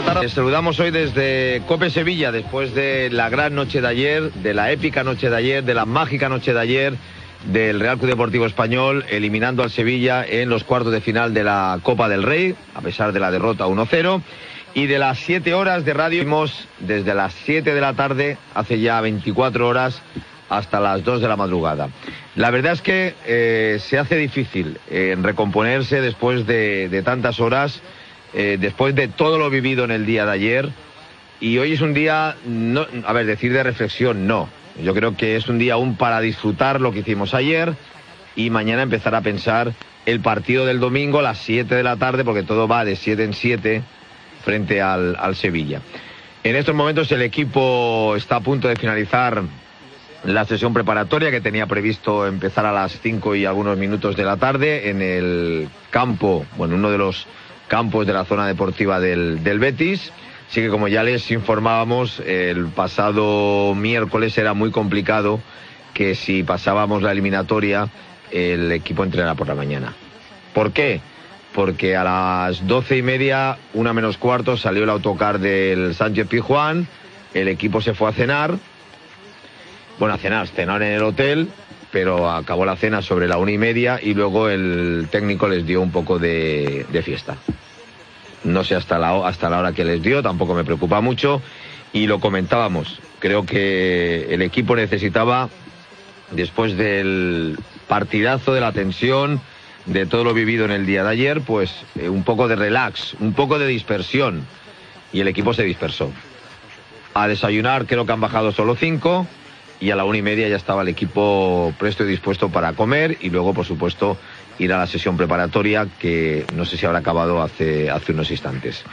tarde. Les saludamos hoy desde Cope Sevilla, después de la gran noche de ayer, de la épica noche de ayer, de la mágica noche de ayer del Real Club Deportivo Español, eliminando al Sevilla en los cuartos de final de la Copa del Rey, a pesar de la derrota 1-0. Y de las 7 horas de radio, vimos desde las 7 de la tarde, hace ya 24 horas, hasta las 2 de la madrugada. La verdad es que se hace difícil recomponerse después de tantas horas, después de todo lo vivido en el día de ayer. Y hoy es un día, no, a ver, decir de reflexión, no. Yo creo que es un día aún para disfrutar lo que hicimos ayer y mañana empezar a pensar el partido del domingo a las 7 de la tarde, porque todo va de 7 en 7 frente al Sevilla. En estos momentos el equipo está a punto de finalizar la sesión preparatoria que tenía previsto empezar a las 5 y algunos minutos de la tarde en el campo, bueno, uno de los campos de la zona deportiva del Betis. Así que, como ya les informábamos, el pasado miércoles era muy complicado que si pasábamos la eliminatoria el equipo entrenara por la mañana. ¿Por qué? Porque a las 12:30, 1 menos cuarto, salió el autocar del Sánchez Pizjuán, el equipo se fue a cenar. Bueno, cenaron en el hotel, pero acabó la cena sobre la 1:30 y luego el técnico les dio un poco de fiesta. No sé hasta la hora que les dio, tampoco me preocupa mucho, y lo comentábamos. Creo que el equipo necesitaba, después del partidazo, de la tensión, de todo lo vivido en el día de ayer, pues un poco de relax, un poco de dispersión, y el equipo se dispersó. A desayunar creo que han bajado solo 5, y a la 1:30 ya estaba el equipo presto y dispuesto para comer, y luego, por supuesto, ir a la sesión preparatoria, que no sé si habrá acabado hace unos instantes.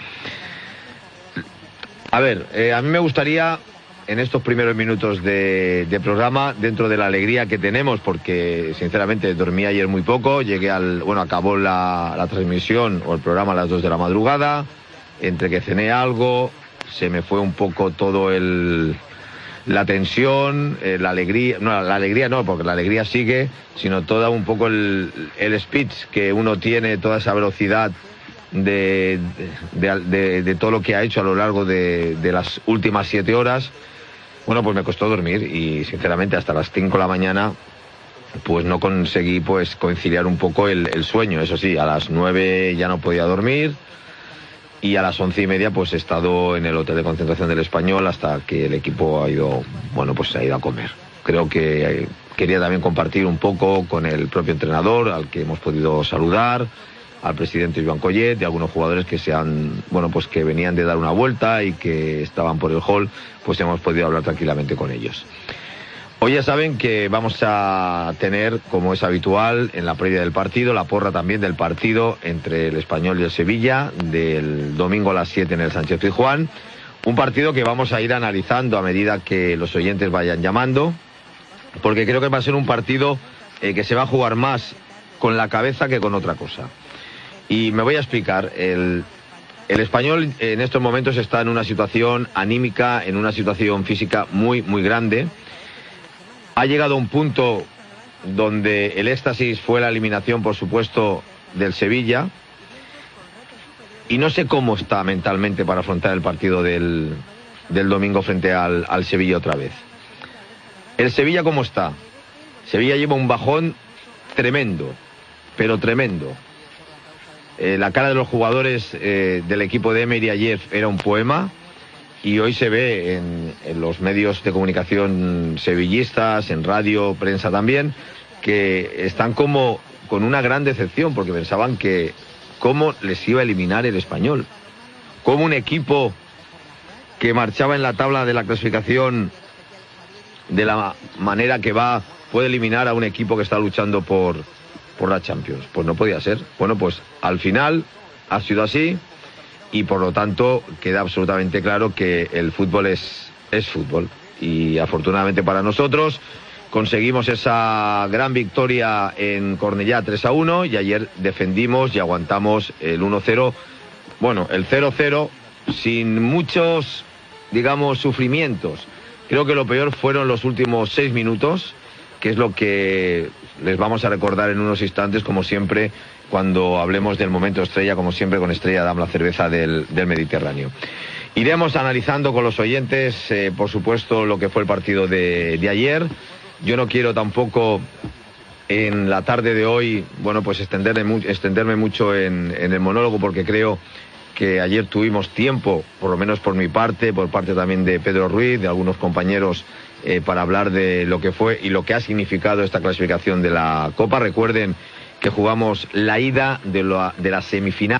A ver, a mí me gustaría, en estos primeros minutos de programa, dentro de la alegría que tenemos, porque sinceramente dormí ayer muy poco, acabó la transmisión o el programa a las 2 de la madrugada, entre que cené algo, se me fue un poco todo la tensión, la alegría no, porque la alegría sigue, sino toda un poco el speech que uno tiene, toda esa velocidad de todo lo que ha hecho a lo largo de las últimas 7 horas. Bueno, pues me costó dormir y sinceramente hasta las 5 de la mañana pues no conseguí pues conciliar un poco el sueño. Eso sí, a las 9 ya no podía dormir. Y a las 11:30 pues he estado en el hotel de concentración del Español hasta que el equipo ha ido a comer. Creo que quería también compartir un poco con el propio entrenador, al que hemos podido saludar, al presidente Joan Collet y algunos jugadores que que venían de dar una vuelta y que estaban por el hall, pues hemos podido hablar tranquilamente con ellos. Hoy ya saben que vamos a tener, como es habitual, en la previa del partido, la porra también del partido entre el Español y el Sevilla, del domingo a las 7 en el Sánchez Pizjuán. Un partido que vamos a ir analizando a medida que los oyentes vayan llamando, porque creo que va a ser un partido que se va a jugar más con la cabeza que con otra cosa. Y me voy a explicar. El Español en estos momentos está en una situación anímica, en una situación física muy, muy grande. Ha llegado a un punto donde el éxtasis fue la eliminación, por supuesto, del Sevilla. Y no sé cómo está mentalmente para afrontar el partido del domingo frente al Sevilla otra vez. ¿El Sevilla cómo está? Sevilla lleva un bajón tremendo, pero tremendo. La cara de los jugadores del equipo de Emery ayer era un poema. Y hoy se ve en los medios de comunicación sevillistas, en radio, prensa también, que están como con una gran decepción, porque pensaban que cómo les iba a eliminar el Español. Cómo un equipo que marchaba en la tabla de la clasificación de la manera que va puede eliminar a un equipo que está luchando por la Champions. Pues no podía ser. Bueno, pues al final ha sido así. Y por lo tanto queda absolutamente claro que el fútbol es fútbol. Y afortunadamente para nosotros conseguimos esa gran victoria en Cornellá 3-1 y ayer defendimos y aguantamos el 1-0. Bueno, el 0-0 sin muchos, digamos, sufrimientos. Creo que lo peor fueron los últimos 6 minutos, que es lo que les vamos a recordar en unos instantes, como siempre, cuando hablemos del momento estrella, como siempre con Estrella Damm, la cerveza del Mediterráneo. Iremos analizando con los oyentes, por supuesto, lo que fue el partido de ayer. Yo no quiero tampoco en la tarde de hoy, bueno, pues extenderme mucho en el monólogo, porque creo que ayer tuvimos tiempo, por lo menos por mi parte, por parte también de Pedro Ruiz, de algunos compañeros, para hablar de lo que fue y lo que ha significado esta clasificación de la Copa. Recuerden que jugamos la ida de la semifinal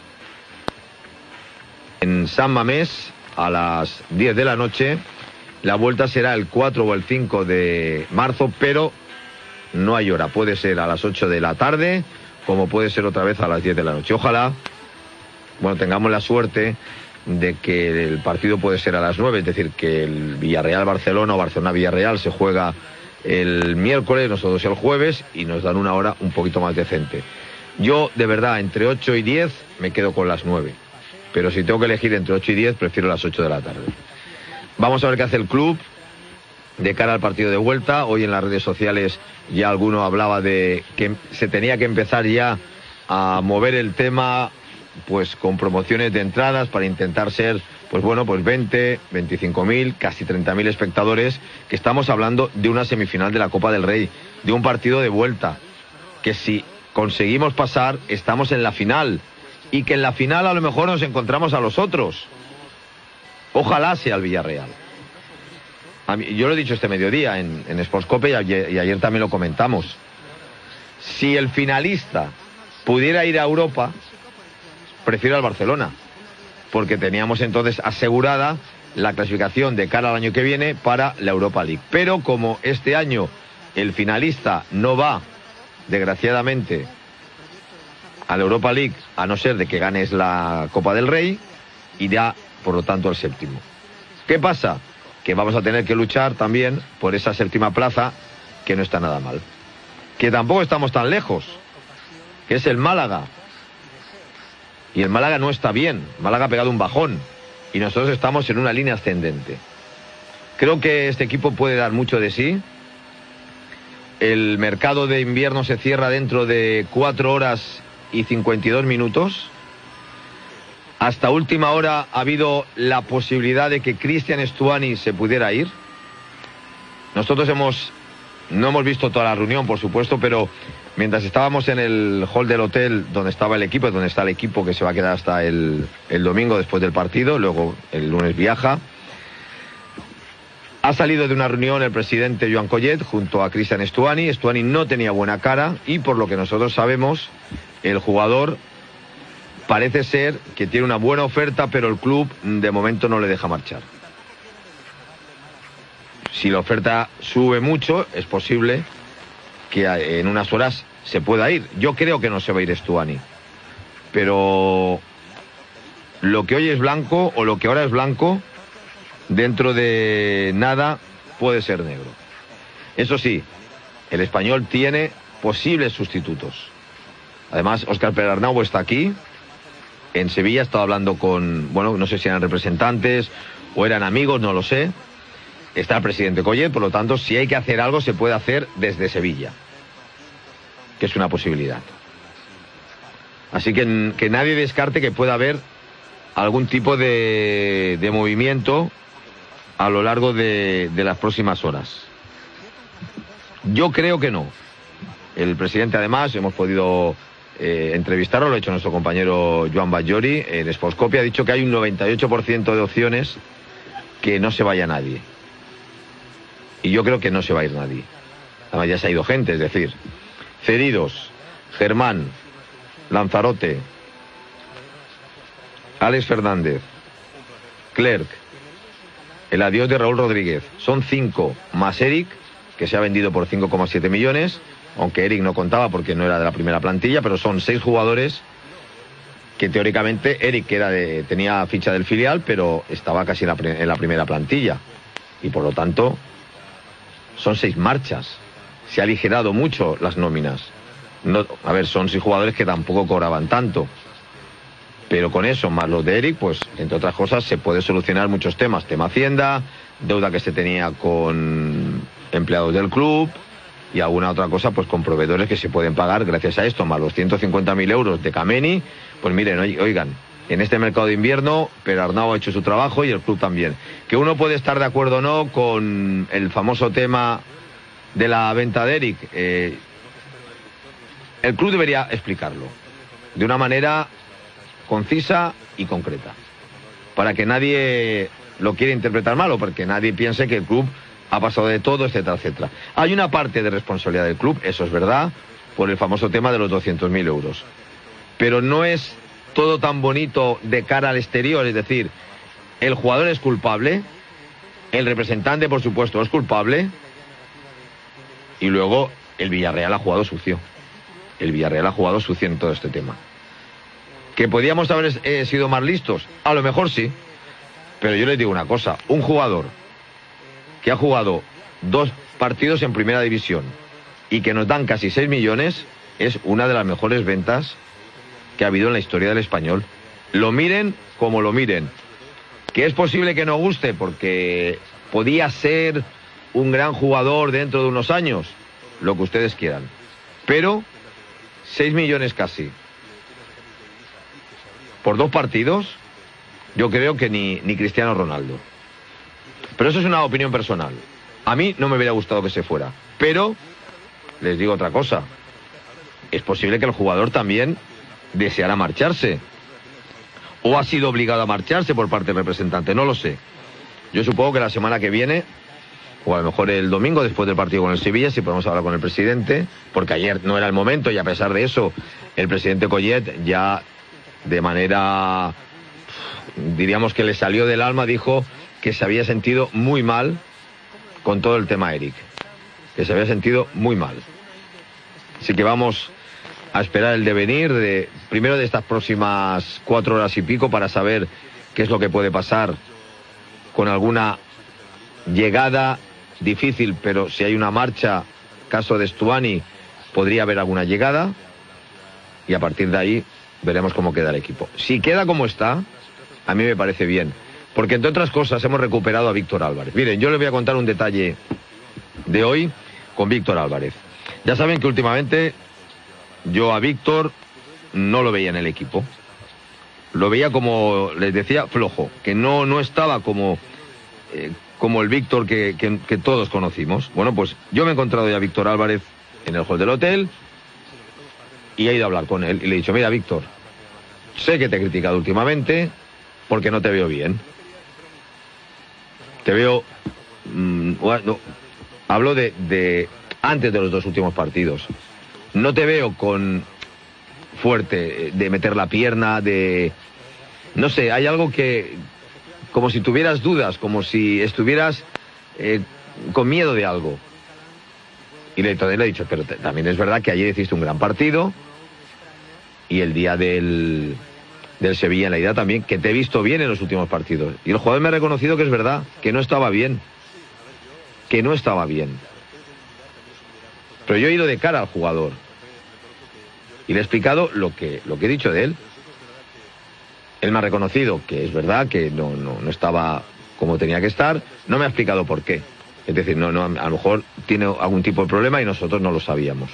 en San Mamés a las 10 de la noche. La vuelta será el 4 o el 5 de marzo, pero no hay hora. Puede ser a las 8 de la tarde, como puede ser otra vez a las 10 de la noche. Ojalá, bueno, tengamos la suerte de que el partido puede ser a las 9, es decir, que el Villarreal-Barcelona o Barcelona-Villarreal se juega el miércoles, nosotros el jueves, y nos dan una hora un poquito más decente. Yo, de verdad, entre 8 y 10 me quedo con las 9. Pero si tengo que elegir entre 8 y 10, prefiero las 8 de la tarde. Vamos a ver qué hace el club de cara al partido de vuelta. Hoy en las redes sociales ya alguno hablaba de que se tenía que empezar ya a mover el tema, pues con promociones de entradas para intentar ser, pues bueno, pues 20, 25.000, casi 30.000 espectadores, que estamos hablando de una semifinal de la Copa del Rey, de un partido de vuelta, que si conseguimos pasar, estamos en la final, y que en la final a lo mejor nos encontramos a los otros. Ojalá sea el Villarreal. Yo lo he dicho este mediodía en Sportscope y ayer también lo comentamos. Si el finalista pudiera ir a Europa, prefiero al Barcelona, porque teníamos entonces asegurada la clasificación de cara al año que viene para la Europa League. Pero como este año el finalista no va, desgraciadamente, a la Europa League, a no ser de que ganes la Copa del Rey, irá, por lo tanto, al séptimo. ¿Qué pasa? Que vamos a tener que luchar también por esa séptima plaza, que no está nada mal. Que tampoco estamos tan lejos, que es el Málaga. Y el Málaga no está bien. Málaga ha pegado un bajón. Y nosotros estamos en una línea ascendente. Creo que este equipo puede dar mucho de sí. El mercado de invierno se cierra dentro de 4 horas y 52 minutos. Hasta última hora ha habido la posibilidad de que Cristian Stuani se pudiera ir. Nosotros no hemos visto toda la reunión, por supuesto, pero mientras estábamos en el hall del hotel donde estaba el equipo, donde está el equipo que se va a quedar hasta el domingo después del partido, luego el lunes viaja, ha salido de una reunión el presidente Joan Collet junto a Cristian Stuani. Stuani no tenía buena cara y, por lo que nosotros sabemos, el jugador parece ser que tiene una buena oferta, pero el club de momento no le deja marchar. Si la oferta sube mucho, es posible que en unas horas se pueda ir. Yo creo que no se va a ir Stuani, pero lo que hoy es blanco, o lo que ahora es blanco, dentro de nada puede ser negro. Eso sí, el Español tiene posibles sustitutos. Además, Óscar Pérez-Arnau está aquí. En Sevilla estaba hablando con, bueno, no sé si eran representantes o eran amigos, no lo sé. Está el presidente Collet, por lo tanto, si hay que hacer algo, se puede hacer desde Sevilla, que es una posibilidad. Así que nadie descarte que pueda haber algún tipo de movimiento a lo largo de las próximas horas. Yo creo que no. El presidente, además, hemos podido entrevistarlo, lo ha hecho nuestro compañero Joan Batllori en Sportscope, ha dicho que hay un 98% de opciones que no se vaya nadie. Y yo creo que no se va a ir nadie. Además ya se ha ido gente, es decir, cedidos: Germán, Lanzarote, Alex Fernández, Clerc, el adiós de Raúl Rodríguez. Son 5, más Eric, que se ha vendido por 5,7 millones, aunque Eric no contaba porque no era de la primera plantilla, pero son 6 jugadores que teóricamente Eric, que tenía ficha del filial, pero estaba casi en la primera plantilla. Y por lo tanto, son 6 marchas. Se ha aligerado mucho las nóminas. No, a ver, son 6 jugadores que tampoco cobraban tanto. Pero con eso, más los de Eric, pues, entre otras cosas, se puede solucionar muchos temas. Tema Hacienda, deuda que se tenía con empleados del club, y alguna otra cosa pues con proveedores que se pueden pagar gracias a esto, más los 150.000 euros de Kameni. Pues miren, oigan, en este mercado de invierno Perarnau ha hecho su trabajo y el club también. Que uno puede estar de acuerdo o no con el famoso tema de la venta de Eric, el club debería explicarlo de una manera concisa y concreta, para que nadie lo quiera interpretar mal o para que nadie piense que el club ha pasado de todo, etcétera, etcétera. Hay una parte de responsabilidad del club, eso es verdad, por el famoso tema de los 200.000 euros. Pero no es todo tan bonito de cara al exterior, es decir, el jugador es culpable, el representante, por supuesto, es culpable, y luego el Villarreal ha jugado sucio. El Villarreal ha jugado sucio en todo este tema. ¿Que podíamos haber sido más listos? A lo mejor sí, pero yo les digo una cosa, un jugador que ha jugado 2 partidos en primera división y que nos dan casi 6 millones, es una de las mejores ventas que ha habido en la historia del Español. Lo miren como lo miren. Que es posible que no guste porque podía ser un gran jugador dentro de unos años, lo que ustedes quieran. Pero 6 millones casi por 2 partidos, yo creo que ni Cristiano Ronaldo. Pero eso es una opinión personal. A mí no me hubiera gustado que se fuera. Pero, les digo otra cosa. Es posible que el jugador también deseara marcharse. O ha sido obligado a marcharse por parte del representante, no lo sé. Yo supongo que la semana que viene, o a lo mejor el domingo después del partido con el Sevilla, si podemos hablar con el presidente, porque ayer no era el momento y a pesar de eso, el presidente Collet ya de manera, diríamos que le salió del alma, dijo que se había sentido muy mal con todo el tema Eric, que se había sentido muy mal. Así que vamos a esperar el devenir primero de estas próximas 4 horas y pico para saber qué es lo que puede pasar con alguna llegada difícil, pero si hay una marcha, caso de Stuani, podría haber alguna llegada y a partir de ahí veremos cómo queda el equipo. Si queda como está, a mí me parece bien. Porque, entre otras cosas, hemos recuperado a Víctor Álvarez. Miren, yo les voy a contar un detalle de hoy con Víctor Álvarez. Ya saben que últimamente yo a Víctor no lo veía en el equipo. Lo veía, como les decía, flojo. Que no estaba como el Víctor que todos conocimos. Bueno, pues yo me he encontrado ya a Víctor Álvarez en el hall del hotel y he ido a hablar con él. Y le he dicho, mira, Víctor, sé que te he criticado últimamente porque no te veo bien. Te veo... bueno, hablo de antes de los 2 últimos partidos. No te veo con fuerte, de meter la pierna, de... No sé, hay algo que... Como si tuvieras dudas, como si estuvieras con miedo de algo. Y entonces le he dicho, pero también es verdad que ayer hiciste un gran partido y el día del Sevilla en la ida también, que te he visto bien en los últimos partidos. Y el jugador me ha reconocido que es verdad, que no estaba bien. Que no estaba bien. Pero yo he ido de cara al jugador. Y le he explicado lo que he dicho de él. Él me ha reconocido que es verdad, que no estaba como tenía que estar. No me ha explicado por qué. Es decir, a lo mejor tiene algún tipo de problema y nosotros no lo sabíamos.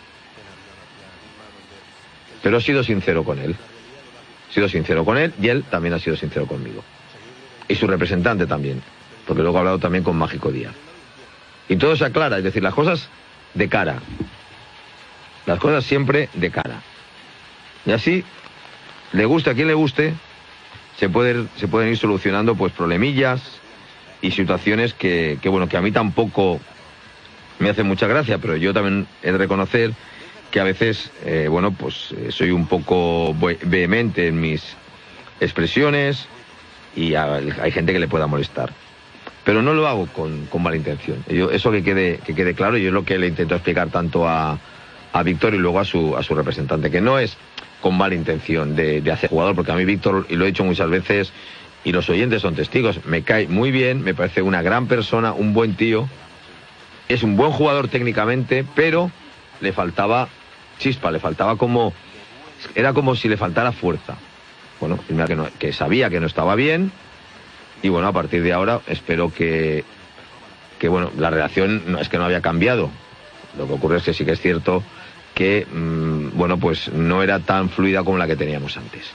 Pero he sido sincero con él. He sido sincero con él y él también ha sido sincero conmigo. Y su representante también, porque luego he hablado también con Mágico Díaz. Y todo se aclara, es decir, las cosas de cara. Las cosas siempre de cara. Y así, le guste a quien le guste, se pueden ir solucionando pues problemillas y situaciones que a mí tampoco me hacen mucha gracia, pero yo también he de reconocer que a veces, soy un poco vehemente en mis expresiones y hay gente que le pueda molestar. Pero no lo hago con mala intención. Eso que quede claro, y es lo que le intento explicar tanto a Víctor y luego a su representante, que no es con mala intención de hacer jugador, porque a mí Víctor, y lo he dicho muchas veces, y los oyentes son testigos, me cae muy bien, me parece una gran persona, un buen tío, es un buen jugador técnicamente, pero le faltaba chispa, era como si le faltara fuerza. Bueno, primero que sabía que no estaba bien, y bueno, a partir de ahora espero que la relación no es que no había cambiado. Lo que ocurre es que sí que es cierto que, bueno, pues no era tan fluida como la que teníamos antes.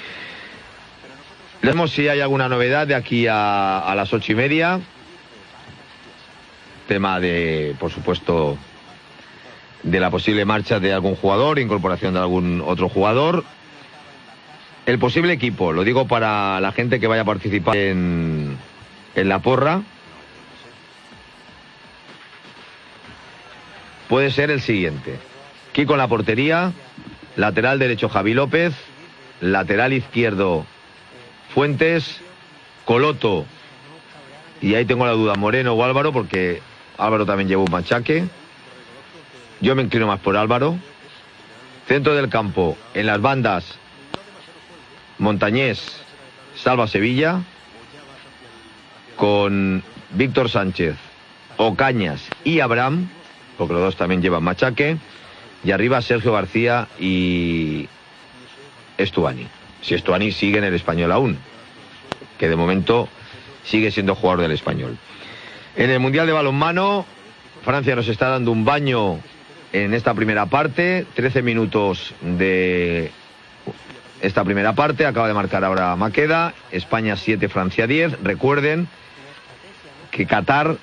Vemos si hay alguna novedad de aquí a las 8:30. Tema de, por supuesto, de la posible marcha de algún jugador, incorporación de algún otro jugador. El posible equipo, lo digo para la gente que vaya a participar en la porra, puede ser el siguiente: Kiko en la portería, lateral derecho Javi López, lateral izquierdo Fuentes, Coloto, y ahí tengo la duda, Moreno o Álvaro, porque Álvaro también lleva un machaque. Yo me inclino más por Álvaro. Centro del campo, en las bandas, Montañés, Salva Sevilla, con Víctor Sánchez, Ocañas y Abraham, porque los dos también llevan machaque, y arriba Sergio García y Estuani. Si Estuani sigue en el Español aún, que de momento sigue siendo jugador del Español. En el Mundial de Balonmano, Francia nos está dando un baño en esta primera parte. 13 minutos de esta primera parte, acaba de marcar ahora Maqueda. España 7, Francia 10. Recuerden que Qatar,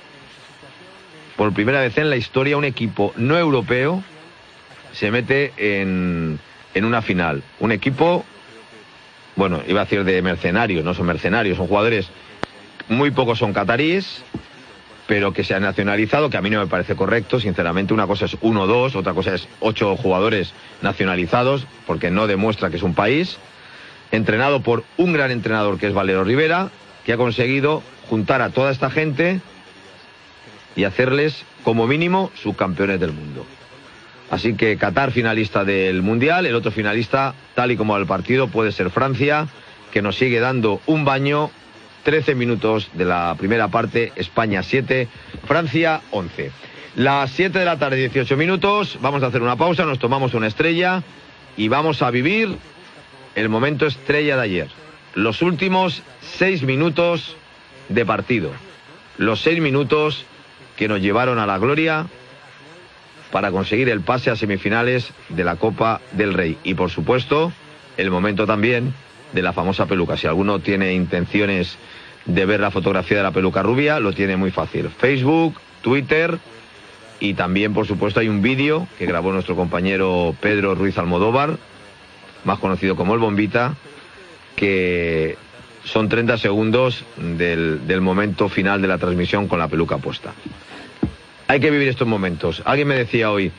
por primera vez en la historia, un equipo no europeo se mete en una final. Un equipo, bueno, iba a decir de mercenarios, no son mercenarios, son jugadores, muy pocos son cataríes, pero que se han nacionalizado, que a mí no me parece correcto, sinceramente. Una cosa es 1 o 2, otra cosa es 8 jugadores nacionalizados, porque no demuestra que es un país. Entrenado por un gran entrenador que es Valero Rivera, que ha conseguido juntar a toda esta gente y hacerles, como mínimo, subcampeones del mundo. Así que Qatar finalista del Mundial, el otro finalista, tal y como va el partido, puede ser Francia, que nos sigue dando un baño. 13 minutos de la primera parte, España 7, Francia 11. Las 7 de la tarde, 18 minutos, vamos a hacer una pausa, nos tomamos una estrella y vamos a vivir el momento estrella de ayer. Los últimos 6 minutos de partido. Los 6 minutos que nos llevaron a la gloria para conseguir el pase a semifinales de la Copa del Rey. Y por supuesto, el momento también de la famosa peluca. Si alguno tiene intenciones de ver la fotografía de la peluca rubia, lo tiene muy fácil. Facebook, Twitter, y también, por supuesto, hay un vídeo que grabó nuestro compañero Pedro Ruiz Almodóvar, más conocido como El Bombita, que son 30 segundos del momento final de la transmisión con la peluca puesta. Hay que vivir estos momentos. Alguien me decía hoy,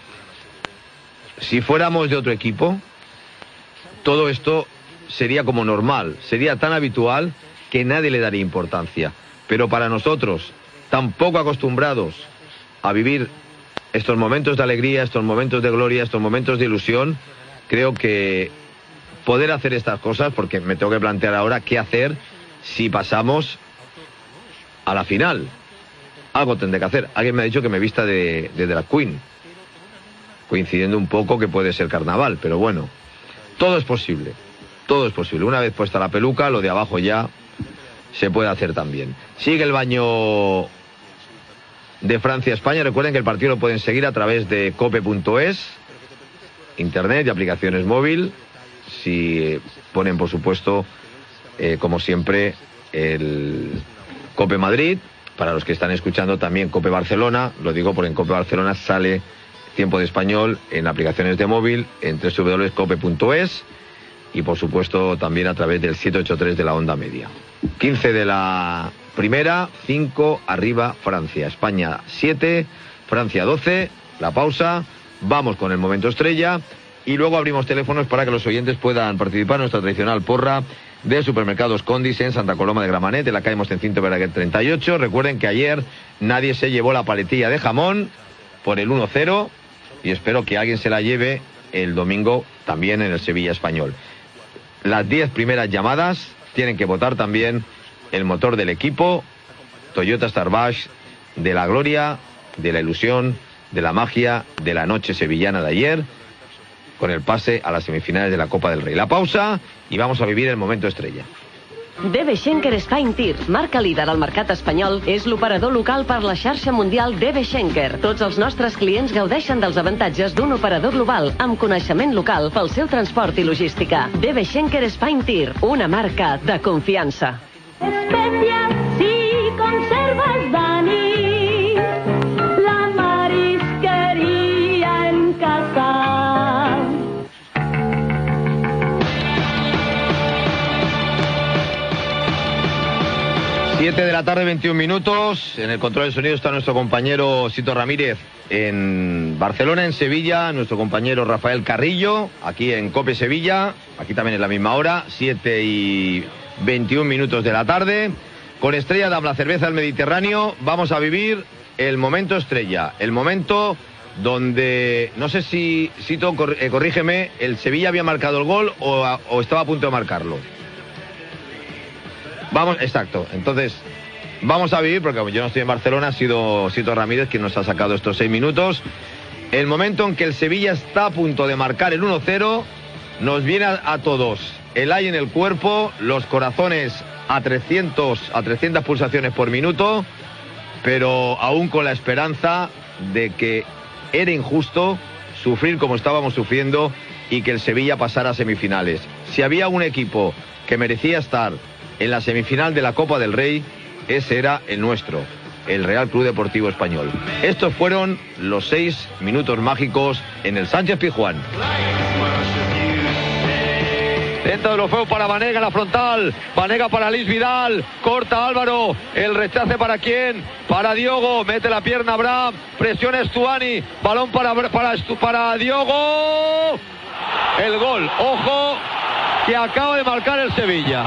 si fuéramos de otro equipo, todo esto sería como normal, sería tan habitual que nadie le daría importancia. Pero para nosotros, tan poco acostumbrados a vivir estos momentos de alegría, estos momentos de gloria, estos momentos de ilusión, creo que poder hacer estas cosas, porque me tengo que plantear ahora qué hacer si pasamos a la final. Algo tendré que hacer. Alguien me ha dicho que me vista de drag queen, coincidiendo un poco que puede ser carnaval, pero bueno, todo es posible. Todo es posible. Una vez puesta la peluca, lo de abajo ya se puede hacer también. Sigue el baño de Francia-España. Recuerden que el partido lo pueden seguir a través de cope.es, internet y aplicaciones móvil. Si ponen, por supuesto, como siempre, el Cope Madrid. Para los que están escuchando también Cope Barcelona, lo digo porque en Cope Barcelona sale tiempo de español en aplicaciones de móvil, en www.cope.es. Y por supuesto también a través del 783 de la onda media. 15 de la primera, 5 arriba Francia. España 7, Francia 12, la pausa, vamos con el momento estrella y luego abrimos teléfonos para que los oyentes puedan participar en nuestra tradicional porra de Supermercados Condis en Santa Coloma de Gramenet, en la calle Mostencinto Verdaguer 38. Recuerden que ayer nadie se llevó la paletilla de jamón por el 1-0 y espero que alguien se la lleve el domingo también en el Sevilla Español. Las 10 primeras llamadas tienen que votar también el motor del equipo Toyota Starbash, de la gloria, de la ilusión, de la magia de la noche sevillana de ayer, con el pase a las semifinales de la Copa del Rey. La pausa y vamos a vivir el momento estrella. DB Schenker Spine Tir, marca líder al mercat espanyol, és l'operador local per la xarxa mundial DB Schenker. Tots els nostres clients gaudeixen dels avantatges d'un operador global amb coneixement local pel seu transport i logística. DB Schenker Spine Tir, una marca de confiança. Especias si conservas, Dani, la marisquería en casa. Siete de la tarde, 21 minutos. En el control del sonido está nuestro compañero Sito Ramírez en Barcelona, en Sevilla, nuestro compañero Rafael Carrillo, aquí en COPE Sevilla, aquí también es la misma hora, 7:21 minutos de la tarde. Con Estrella Damm, la cerveza del Mediterráneo, vamos a vivir el momento estrella, el momento donde, no sé si, Sito, corrígeme, ¿el Sevilla había marcado el gol o estaba a punto de marcarlo? Vamos, exacto, entonces vamos a vivir, porque como yo no estoy en Barcelona, ha sido Sito Ramírez quien nos ha sacado estos 6 minutos. El momento en que el Sevilla está a punto de marcar el 1-0, nos viene a todos el aire en el cuerpo, los corazones a 300 pulsaciones por minuto, pero aún con la esperanza de que era injusto sufrir como estábamos sufriendo y que el Sevilla pasara a semifinales. Si había un equipo que merecía estar en la semifinal de la Copa del Rey, ese era el nuestro, el Real Club Deportivo Español. Estos fueron los 6 minutos mágicos en el Sánchez Pizjuán. Dentro de los fuegos para Banega en la frontal. Banega para Luis Vidal. Corta Álvaro. El rechace para quién? Para Diogo. Mete la pierna Abraham. Presiona Stuani. Balón para Diogo. El gol. Ojo, que acaba de marcar el Sevilla.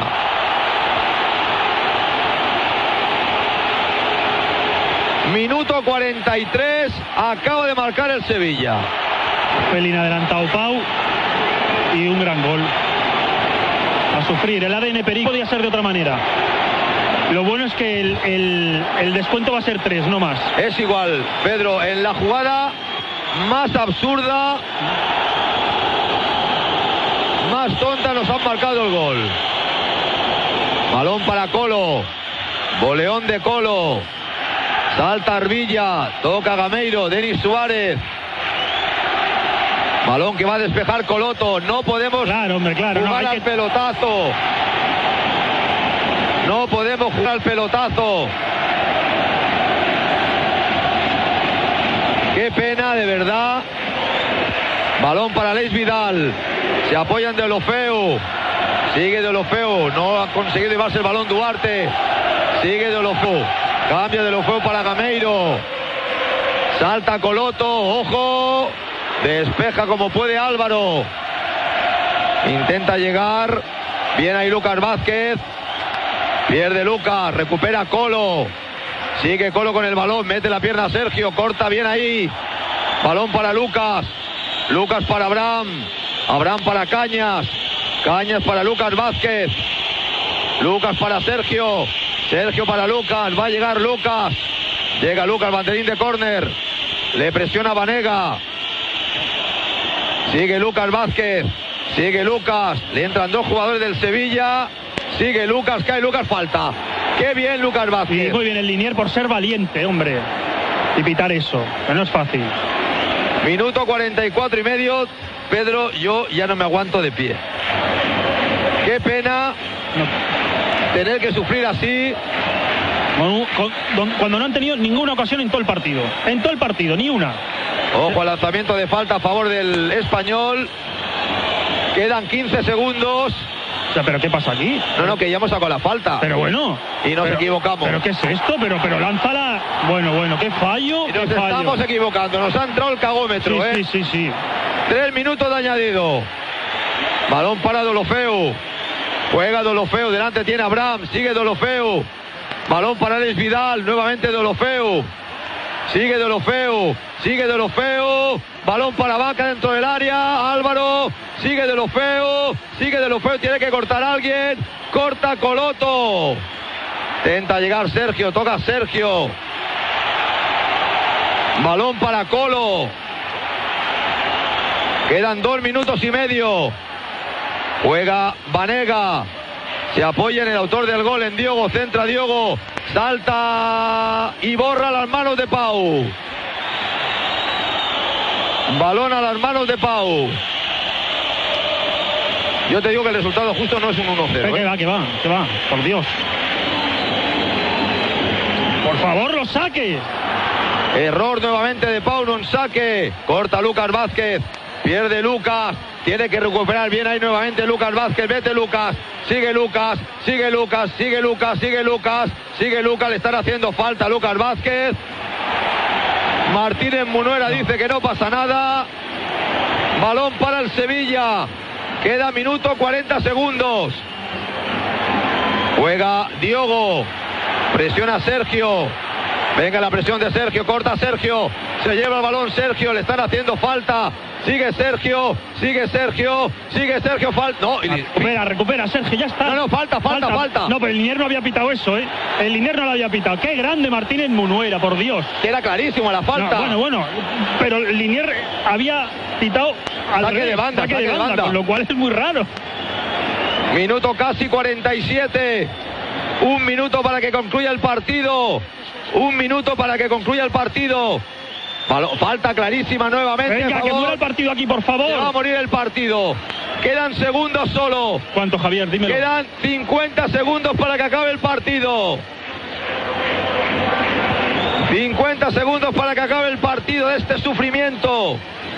Minuto 43. Acaba de marcar el Sevilla. Pelín adelantado Pau. Y un gran gol. A sufrir, el ADN Perico podía ser de otra manera. Lo bueno es que el descuento va a ser 3, no más. Es igual, Pedro, en la jugada más absurda, más tonta, nos han marcado el gol. Balón para Colo, boleón de Colo, salta Arvilla, toca Gameiro, Denis Suárez. Balón que va a despejar Coloto. No podemos jugar al pelotazo. No podemos jugar al pelotazo. Qué pena, de verdad. Balón para Luis Vidal. Se apoyan de Deulofeu. Sigue Deulofeu. No ha conseguido llevarse el balón Duarte. Sigue Deulofeu. Cambia Deulofeu para Gameiro. Salta Coloto. Ojo. Despeja como puede Álvaro. Intenta llegar. Viene ahí Lucas Vázquez. Pierde Lucas. Recupera Colo. Sigue Colo con el balón. Mete la pierna a Sergio. Corta bien ahí. Balón para Lucas. Lucas para Abraham. Abraham para Cañas. Cañas para Lucas Vázquez. Lucas para Sergio. Sergio para Lucas. Va a llegar Lucas. Llega Lucas. Banderín de córner. Le presiona Banega. Sigue Lucas Vázquez, sigue Lucas, le entran 2 jugadores del Sevilla, sigue Lucas, cae Lucas, falta. Qué bien Lucas Vázquez. Y muy bien el linier por ser valiente, hombre, y pitar eso, que no es fácil. Minuto 44 y medio, Pedro, yo ya no me aguanto de pie. Qué pena tener que sufrir así. Cuando no han tenido ninguna ocasión en todo el partido, ni una. Ojo al lanzamiento de falta a favor del Español. Quedan 15 segundos. O sea, ¿pero qué pasa aquí? No, que ya hemos sacado la falta. Pero bueno. Y nos equivocamos. ¿Pero qué es esto? Pero lánzala. Bueno, qué fallo. Y nos estamos equivocando. Nos ha entrado el cagómetro, Sí. 3 minutos de añadido. Balón para Deulofeu. Juega Deulofeu. Delante tiene Abraham. Sigue Deulofeu. Balón para Luis Vidal. Nuevamente Deulofeu. Sigue Deulofeu. Balón para Vaca dentro del área. Álvaro. Sigue Deulofeu. Tiene que cortar a alguien. Corta Coloto. Intenta llegar Sergio. Toca Sergio. Balón para Colo. Quedan 2 minutos y medio. Juega Banega. Se apoya en el autor del gol, en Diogo. Centra Diogo. Salta y borra las manos de Pau. Balón a las manos de Pau. Yo te digo que el resultado justo no es un 1-0. Que va, por Dios. Por favor, lo saque. Error nuevamente de Pau, un saque. Corta Lucas Vázquez. Pierde Lucas. Tiene que recuperar bien ahí nuevamente Lucas Vázquez. Vete Lucas. Sigue Lucas. Sigue Lucas. Sigue Lucas. Sigue Lucas. Sigue Lucas. Le están haciendo falta a Lucas Vázquez. Martínez Munuera dice que no pasa nada. Balón para el Sevilla. Queda minuto 40 segundos. Juega Diogo. Presiona Sergio. Venga la presión de Sergio. Corta Sergio. Se lleva el balón Sergio. Le están haciendo falta. Sigue Sergio. Sigue Sergio. Sigue Sergio. Falta. No. Recupera Sergio. Ya está. No, falta. No, pero el Liniers no había pitado eso, ¿eh? El Liniers no lo había pitado. Qué grande Martínez Munuera, por Dios. Que era clarísimo la falta. No, bueno. Pero el Liniers había pitado al saque de banda. Con lo cual es muy raro. Minuto casi 47. Un minuto para que concluya el partido. Falta clarísima nuevamente. Venga, que muera el partido aquí, por favor. Se va a morir el partido. Quedan segundos solo. ¿Cuánto, Javier? Dímelo. Quedan 50 segundos para que acabe el partido. 50 segundos para que acabe el partido de este sufrimiento.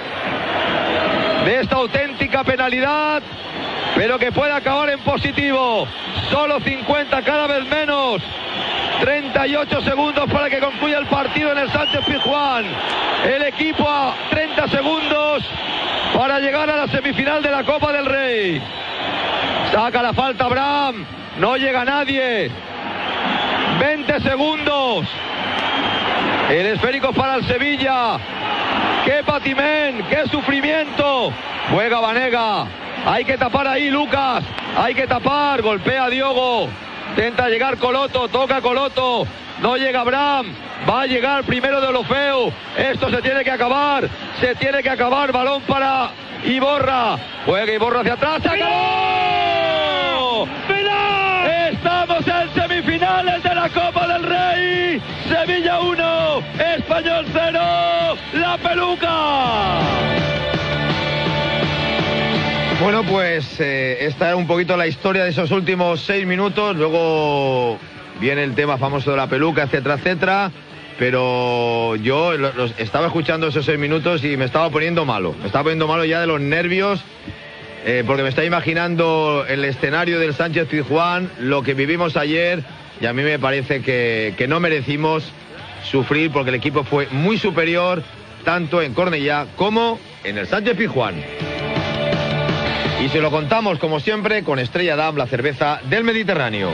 De esta auténtica penalidad. Pero que puede acabar en positivo. Solo 50, cada vez menos. 38 segundos para que concluya el partido en el Sánchez-Pizjuán. El equipo a 30 segundos para llegar a la semifinal de la Copa del Rey. Saca la falta Abraham. No llega nadie. 20 segundos. El esférico para el Sevilla. ¡Qué patimén! ¡Qué sufrimiento! Juega Banega. Hay que tapar ahí, Lucas. Hay que tapar. Golpea Diogo. Intenta llegar Coloto. Toca Coloto. No llega Abraham. Va a llegar primero de Olofeu. Esto se tiene que acabar. Balón para Iborra. Juega Iborra hacia atrás. ¡Se acabó! ¡Penal! Estamos en semifinales de la Copa del Rey. Sevilla 1. Español 0. La Peluca. Bueno, pues esta era un poquito la historia de esos últimos 6 minutos. Luego viene el tema famoso de la peluca, etcétera, etcétera. Pero yo estaba escuchando esos 6 minutos y me estaba poniendo malo. Me estaba poniendo malo ya de los nervios, porque me estaba imaginando el escenario del Sánchez-Pizjuán, lo que vivimos ayer, y a mí me parece que no merecimos sufrir, porque el equipo fue muy superior, tanto en Cornellá como en el Sánchez-Pizjuán. Y se lo contamos, como siempre, con Estrella Damm, la cerveza del Mediterráneo.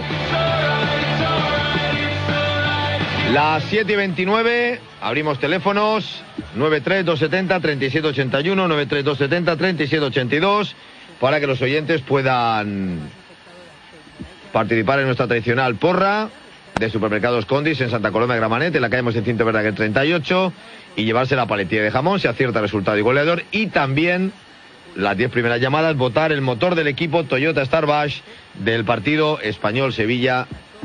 Las 7:29, abrimos teléfonos, 93270-3781, 93270-3782, para que los oyentes puedan participar en nuestra tradicional porra de Supermercados Condis en Santa Coloma de Gramenet, en la calle Mosencinto Verdaguer 38, y llevarse la paletilla de jamón si acierta resultado y goleador, y también las 10 primeras llamadas, votar el motor del equipo Toyota Starbash del partido Español-Sevilla,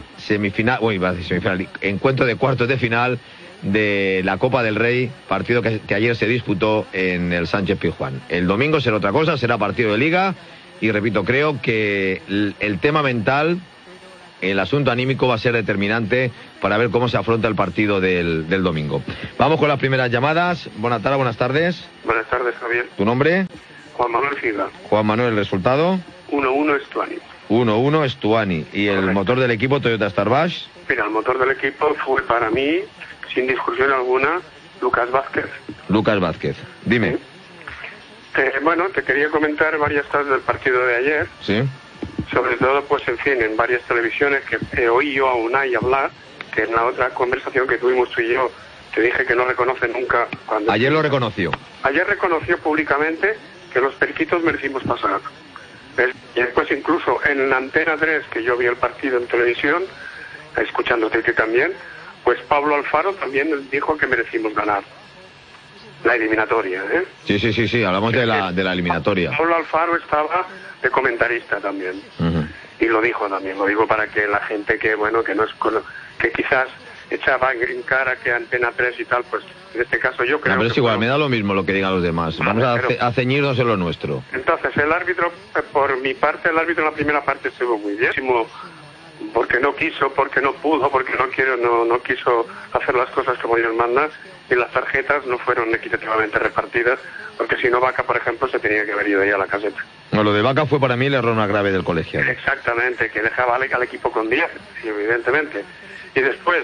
encuentro de cuartos de final de la Copa del Rey, partido que ayer se disputó en el Sánchez-Pizjuán. El domingo será otra cosa, será partido de Liga, y repito, creo que el tema mental, el asunto anímico va a ser determinante para ver cómo se afronta el partido del domingo. Vamos con las primeras llamadas. Buenas tardes. Buenas tardes, Javier. ¿Tu nombre? Juan Manuel Figa. Juan Manuel, ¿el resultado? 1-1 Estuani. 1-1 Estuani. ¿Y el motor del equipo Toyota Starbash? Mira, el motor del equipo fue para mí, sin discusión alguna, Lucas Vázquez. Lucas Vázquez. Dime. Sí. Te quería comentar varias cosas del partido de ayer. Sí. Sobre todo, pues en fin, en varias televisiones que oí yo a Unai hablar, que en la otra conversación que tuvimos tú y yo, te dije que no reconoce nunca cuando... Ayer lo reconoció. Ayer reconoció públicamente que los periquitos merecimos pasar. Y después incluso en Antena 3, que yo vi el partido en televisión, escuchándote que también, pues Pablo Alfaro también dijo que merecimos ganar la eliminatoria, ¿eh? Sí, hablamos de la eliminatoria. Pablo Alfaro estaba de comentarista también. y lo dijo también, lo digo para que la gente que, bueno, que no es que quizás echaba en cara que Antena 3 y tal, pues en este caso yo creo pero es que igual, me da lo mismo lo que digan los demás. Vale, Vamos pero a ceñirnos en lo nuestro. Entonces el árbitro, por mi parte, el árbitro en la primera parte estuvo muy bien, porque no quiso, porque no pudo, porque no quiso hacer las cosas como Dios manda, y las tarjetas no fueron equitativamente repartidas, porque si no Vaca, por ejemplo, se tenía que haber ido ahí a la caseta. No, lo de Vaca fue para mí el error más grave del colegiado. Exactamente, que dejaba al equipo con 10, evidentemente. Y después,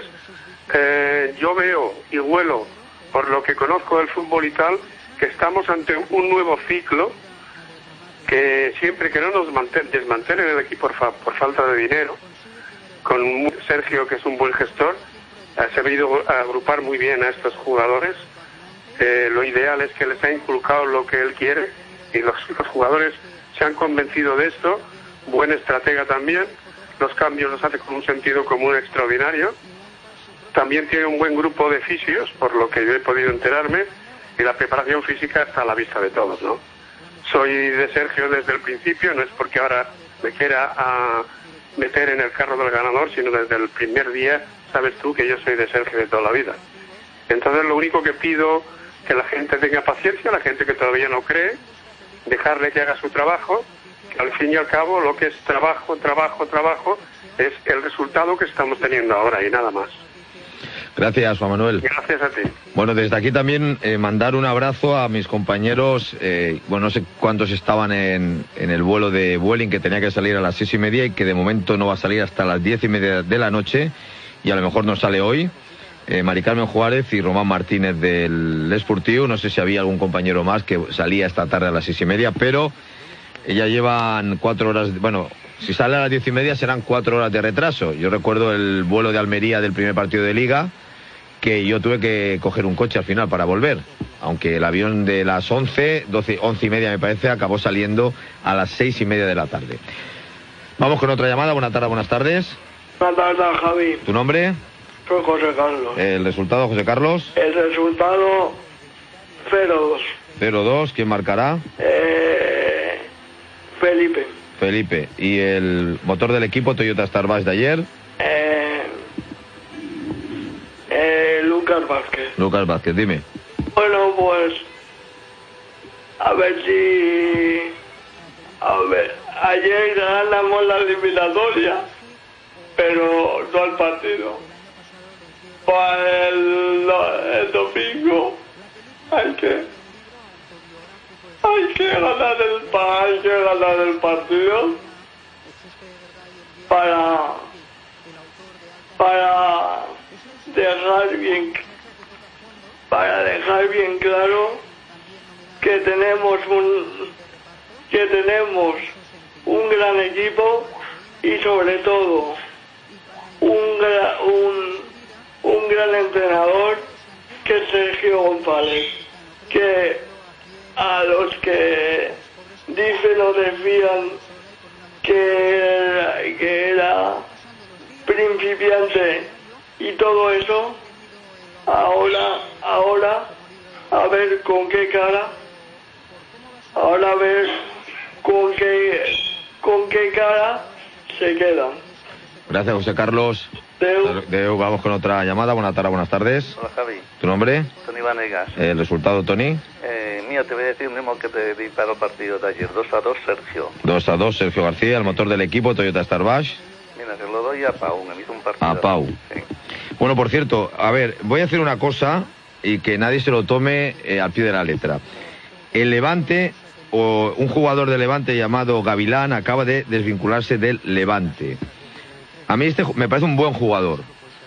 yo veo y huelo, por lo que conozco del fútbol y tal, que estamos ante un nuevo ciclo, que siempre que no nos desmantelen el equipo por falta de dinero, con Sergio, que es un buen gestor, ha sabido agrupar muy bien a estos jugadores. Lo ideal es que les ha inculcado lo que él quiere y los jugadores se han convencido de esto. Buen estratega también, los cambios los hace con un sentido común extraordinario. También tiene un buen grupo de fisios, por lo que yo he podido enterarme, y la preparación física está a la vista de todos, ¿no? Soy de Sergio desde el principio, no es porque ahora me quiera meter en el carro del ganador, sino desde el primer día, sabes tú que yo soy de Sergio de toda la vida. Entonces lo único que pido, que la gente tenga paciencia, la gente que todavía no cree, dejarle que haga su trabajo, que al fin y al cabo lo que es trabajo, es el resultado que estamos teniendo ahora y nada más. Gracias, Juan Manuel. Gracias a ti. Bueno, desde aquí también mandar un abrazo a mis compañeros, bueno, no sé cuántos estaban en el vuelo de Vueling, que tenía que salir a las 6:30 y que de momento no va a salir hasta las 10:30 de la noche, y a lo mejor no sale hoy. Mari Carmen Juárez y Román Martínez del Esportiu. No sé si había algún compañero más que salía esta tarde a las 6:30, pero ya llevan 4 horas, bueno, si sale a las 10:30 serán 4 horas de retraso. Yo recuerdo el vuelo de Almería del primer partido de Liga, que yo tuve que coger un coche al final para volver, aunque el avión de las 11:30 me parece, acabó saliendo a las 6:30 de la tarde. Vamos con otra llamada. Buenas tardes. Buenas tardes, Javi. ¿Tu nombre? Soy José Carlos. ¿El resultado, José Carlos? El resultado 0-2. 0-2, ¿quién marcará? Felipe. ¿Y el motor del equipo Toyota Starbash de ayer? Lucas Vázquez, dime. Bueno, pues ayer ganamos la eliminatoria, pero no el partido. Para el domingo hay que ganar el partido para dejar bien claro que tenemos un gran equipo y sobre todo un gran entrenador, que es Sergio González, que a los que dicen o decían que era principiante y todo eso, ahora a ver con qué cara se quedan. Gracias, José Carlos. Vamos con otra llamada. Buenas tardes. Hola, Javi. ¿Tu nombre? Tony Vanegas. ¿El resultado, Tony? Mira, te voy a decir lo mismo que te di para el partido de ayer. 2-2, Sergio. 2-2, Sergio García, el motor del equipo Toyota Starbash. Mira, se lo doy a Pau, me hizo un partido. A Pau. Sí. Bueno, por cierto, a ver, voy a hacer una cosa y que nadie se lo tome al pie de la letra. El Levante, o un jugador de Levante llamado Gavilán, acaba de desvincularse del Levante. A mí me parece un buen jugador.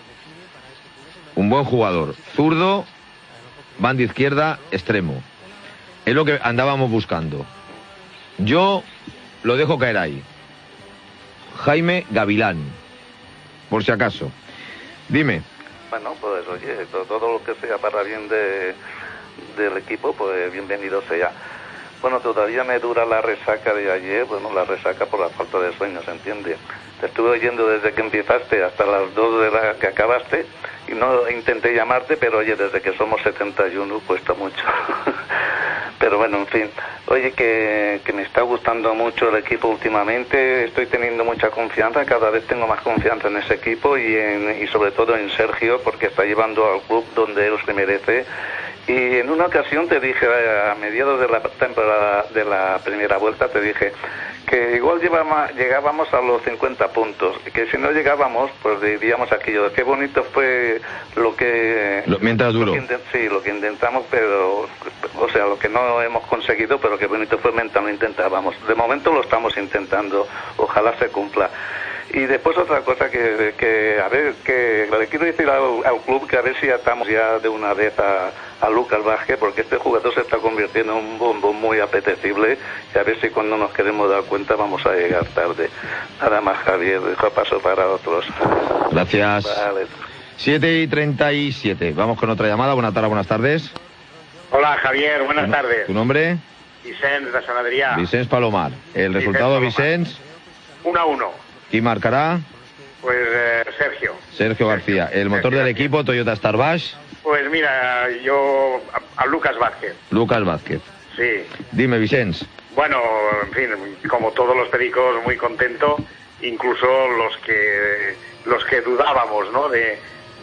Zurdo, banda izquierda, extremo. Es lo que andábamos buscando. Yo lo dejo caer ahí. Jaime Gavilán, por si acaso. Dime. Bueno, pues oye, todo lo que sea para bien del equipo, pues bienvenido sea. Bueno, todavía me dura la resaca de ayer, bueno, la resaca por la falta de sueño, ¿se entiende? Te estuve oyendo desde que empezaste hasta las 2 de la que acabaste y no intenté llamarte, pero oye, desde que somos 71 cuesta mucho. Pero Pero bueno, en fin. Oye, que me está gustando mucho el equipo últimamente. Estoy teniendo mucha confianza. Cada vez tengo más confianza en ese equipo y sobre todo en Sergio, porque está llevando al club donde él se merece. Y en una ocasión te dije, a mediados de la temporada de la primera vuelta, te dije que igual llegábamos a los 50 puntos, y que si no llegábamos, pues diríamos aquello, qué bonito fue lo que... Mientras duró. Sí, lo que intentamos, pero... O sea, lo que no hemos conseguido, pero qué bonito fue mientras lo intentábamos. De momento lo estamos intentando, ojalá se cumpla. Y después otra cosa que a ver, que le quiero decir al club que a ver si atamos ya de una vez a Lucas Vázquez, porque este jugador se está convirtiendo en un bombón muy apetecible, y a ver si cuando nos queremos dar cuenta vamos a llegar tarde. Nada más, Javier, dejo paso para otros. Gracias. Vale. 7:37. Vamos con otra llamada. Buenas tardes, buenas tardes. Hola, Javier, buenas tardes. ¿Tu nombre? Vicens, de Sant Adrià. Vicens Palomar. El resultado, Vicens. 1-1. ¿Quién marcará? Pues Sergio. Sergio García. El motor del equipo, Toyota Starbash. Pues mira, yo a Lucas Vázquez. Lucas Vázquez. Sí. Dime, Vicens. Bueno, en fin, como todos los pericos, muy contento, incluso los que dudábamos, ¿no? de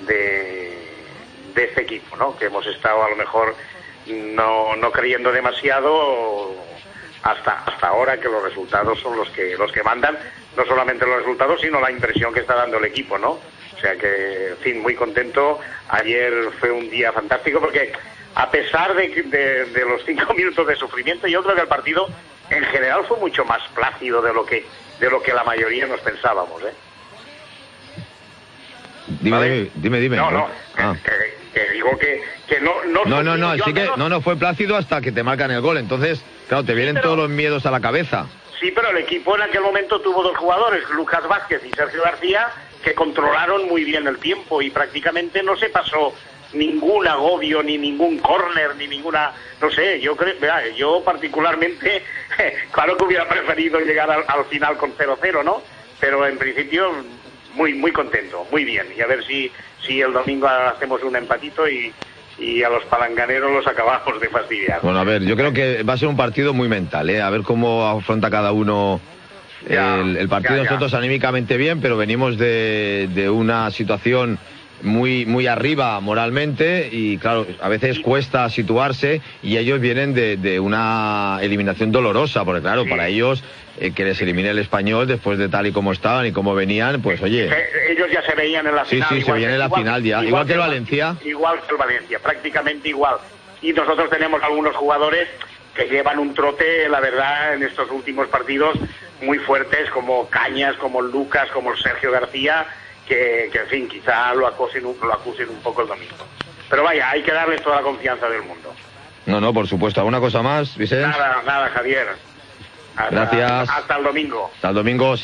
este equipo, ¿no? Que hemos estado a lo mejor no creyendo demasiado hasta ahora, que los resultados son los que mandan, no solamente los resultados, sino la impresión que está dando el equipo, ¿no? O sea que, en fin, muy contento. Ayer fue un día fantástico porque, a pesar de los 5 minutos de sufrimiento, yo creo que el partido en general fue mucho más plácido de lo que la mayoría nos pensábamos, ¿eh? Dime. No, que digo que no. Sí que no fue plácido hasta que te marcan el gol. Entonces, claro, te vienen todos los miedos a la cabeza. Sí, pero el equipo en aquel momento tuvo dos jugadores, Lucas Vázquez y Sergio García, que controlaron muy bien el tiempo y prácticamente no se pasó ningún agobio, ni ningún córner, ni ninguna... No sé, yo particularmente, claro que hubiera preferido llegar al final con 0-0, ¿no? Pero en principio... Muy contento, muy bien. Y a ver si el domingo hacemos un empatito y a los palanganeros los acabamos de fastidiar. Bueno, a ver, yo creo que va a ser un partido muy mental, ¿eh? A ver cómo afronta cada uno el partido. Nosotros anímicamente bien, pero venimos de una situación muy arriba moralmente y claro, a veces cuesta situarse y ellos vienen de una eliminación dolorosa, porque claro, para ellos que les elimine el Español después de tal y como estaban y como venían, pues oye... Ellos ya se veían en la final. Sí, se veían en la final ya, igual que el Valencia. Igual que el Valencia, prácticamente igual. Y nosotros tenemos algunos jugadores que llevan un trote, la verdad, en estos últimos partidos muy fuertes, como Cañas, como Lucas, como el Sergio García, que en fin, quizá lo acusen un poco el domingo. Pero vaya, hay que darles toda la confianza del mundo. No, por supuesto. ¿Alguna cosa más, Vicente? Nada, Javier. Gracias. Hasta el domingo. Hasta el domingo,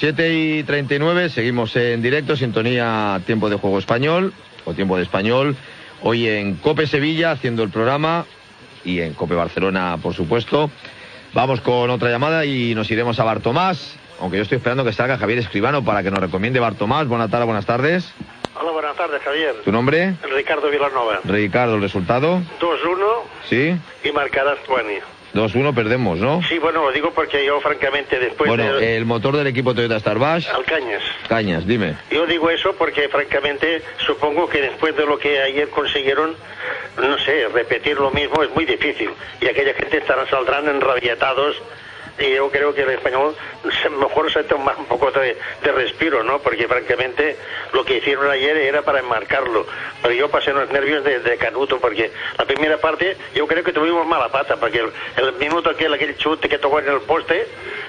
7:39. Seguimos en directo, sintonía Tiempo de Juego Español, o Tiempo de Español. Hoy en COPE Sevilla, haciendo el programa, y en COPE Barcelona, por supuesto. Vamos con otra llamada y nos iremos a Bartomás. Aunque yo estoy esperando que salga Javier Escribano para que nos recomiende Bartomás. Buenas tardes. Hola, buenas tardes, Javier. ¿Tu nombre? Ricardo Vilanova. Ricardo, ¿el resultado? 2-1. Sí. Y marcarás Tuani. 2-1 perdemos, ¿no? Sí, bueno, lo digo porque yo, francamente, después el motor del equipo Toyota Starbash... Cañas, dime. Yo digo eso porque, francamente, supongo que después de lo que ayer consiguieron, no sé, repetir lo mismo es muy difícil. Y aquella gente saldrán enrabietados. Y yo creo que el Español mejor se toma un poco de respiro, ¿no? Porque francamente lo que hicieron ayer era para enmarcarlo. Pero yo pasé unos nervios de canuto, porque la primera parte yo creo que tuvimos mala pata, porque el minuto aquel chute que tocó en el poste,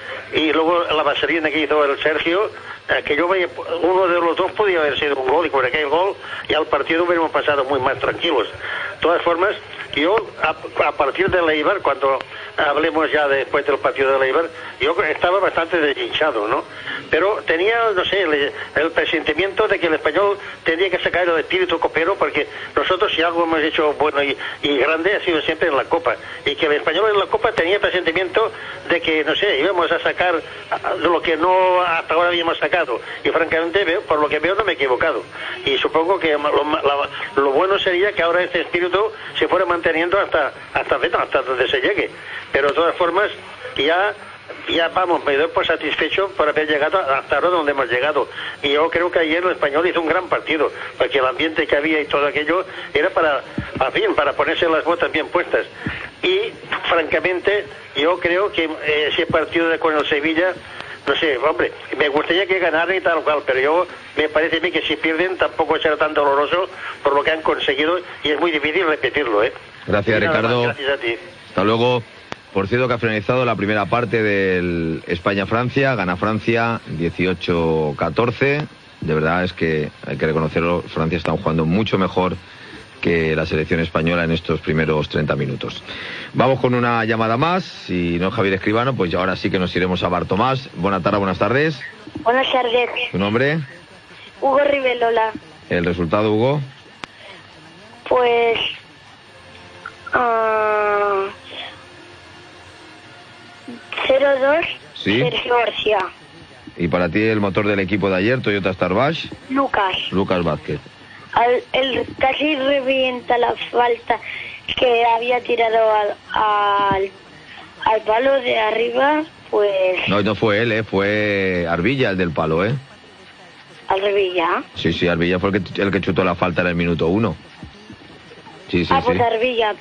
y luego la vaselina que hizo el Sergio, que yo veía, uno de los dos podía haber sido un gol, y con aquel gol y al partido hubiéramos pasado muy más tranquilos. De todas formas, yo a partir de Eibar, cuando hablemos ya después del partido de Eibar, yo estaba bastante deshinchado, ¿no? Pero tenía, no sé, el presentimiento de que el Español tenía que sacar el espíritu copero, porque nosotros si algo hemos hecho bueno y grande ha sido siempre en la Copa, y que el Español en la Copa tenía el presentimiento de que, no sé, íbamos a sacar lo que no hasta ahora habíamos sacado, y francamente por lo que veo no me he equivocado, y supongo que lo bueno sería que ahora este espíritu minuto se fuera manteniendo hasta donde se llegue. Pero de todas formas, ya vamos, me doy por satisfecho por haber llegado hasta ahora donde hemos llegado. Y yo creo que ayer el Español hizo un gran partido, porque el ambiente que había y todo aquello era para ponerse las botas bien puestas. Y francamente, yo creo que ese partido con el Sevilla, no sé, hombre, me gustaría que ganaran y tal cual, pero yo me parece a mí que si pierden tampoco será tan doloroso por lo que han conseguido, y es muy difícil repetirlo, ¿eh? Gracias, Ricardo. Gracias a ti. Hasta luego. Por cierto, que ha finalizado la primera parte del España-Francia. Gana Francia 18-14. De verdad es que hay que reconocerlo, Francia está jugando mucho mejor que la selección española en estos primeros 30 minutos. Vamos con una llamada más. Si no es Javier Escribano, pues ahora sí que nos iremos a Bartomás. Buenas tardes. Buenas tardes. ¿Tu nombre? Hugo Rivelola. ¿El resultado, Hugo? Pues... 0-2, ¿Sí? Sergio García. ¿Y para ti el motor del equipo de ayer, Toyota Starbash? Lucas Vázquez. Él casi revienta la falta que había tirado al palo de arriba, pues... No fue él, fue Arbilla el del palo, Arbilla. Sí, Arbilla fue el que chutó la falta en el minuto 1. Sí. Pues Arbilla.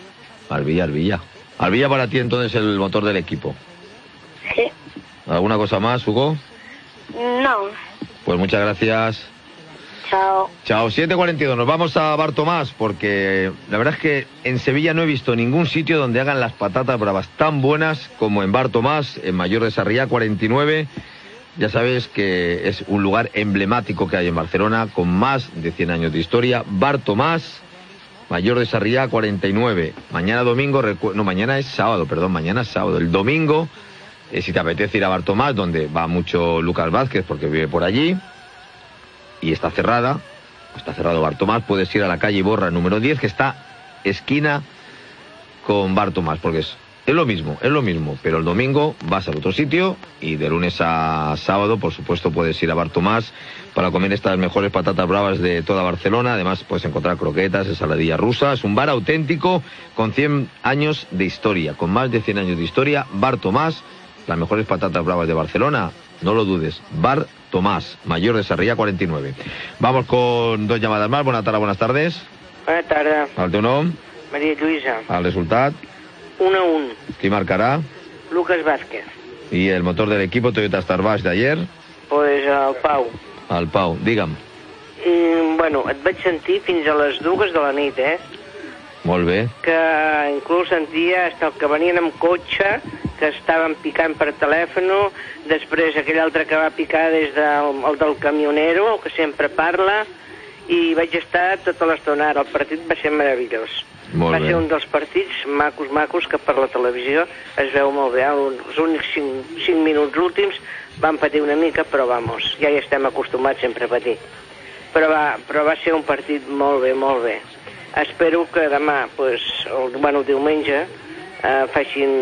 Arbilla para ti entonces el motor del equipo. Sí. ¿Alguna cosa más, Hugo? No. Pues muchas gracias. Chao. 7:42. Nos vamos a Bartomás, porque la verdad es que en Sevilla no he visto ningún sitio donde hagan las patatas bravas tan buenas como en Bartomás, en Mayor de Sarriá 49. Ya sabes que es un lugar emblemático que hay en Barcelona, con más de 100 años de historia. Bartomás, Mayor de Sarriá 49. Mañana es sábado. El domingo, si te apetece ir a Bartomás, donde va mucho Lucas Vázquez porque vive por allí, y está cerrado Bartomás, puedes ir a la calle Iborra número 10, que está esquina con Bartomás, porque es lo mismo, pero el domingo vas al otro sitio, y de lunes a sábado, por supuesto, puedes ir a Bartomás para comer estas mejores patatas bravas de toda Barcelona. Además puedes encontrar croquetas, ensaladilla rusa. Es un bar auténtico con 100 años de historia, con más de 100 años de historia. Bartomás, las mejores patatas bravas de Barcelona, no lo dudes. Bar Tomás, Mayor de Sarriá 49. Vamos con dos llamadas más. Buenas tardes. Buenas tardes. Al teu nom? Maria Lluïsa. Al resultat? 1-1. Qui marcarà? Lucas Vázquez. ¿Y el motor del equipo Toyota Starbash de ayer? Pues el Pau. El Pau, digue'm. Bueno, et vaig sentir fins a les 2 de la nit, Molt bé. Que inclús sentia que venien amb cotxe, que estaven picant per telèfon, després aquell altre que va picar des del camionero, que sempre parla, i vaig estar tota l'estona. El partit va ser meravellós. Va ser un dels partits macos que per la televisió es veu molt bé. Els únics 5 minuts últims van patir una mica, però vamos, ja hi estem acostumats sempre a patir. Però va ser un partit molt bé. Espero que demà, diumenge, facin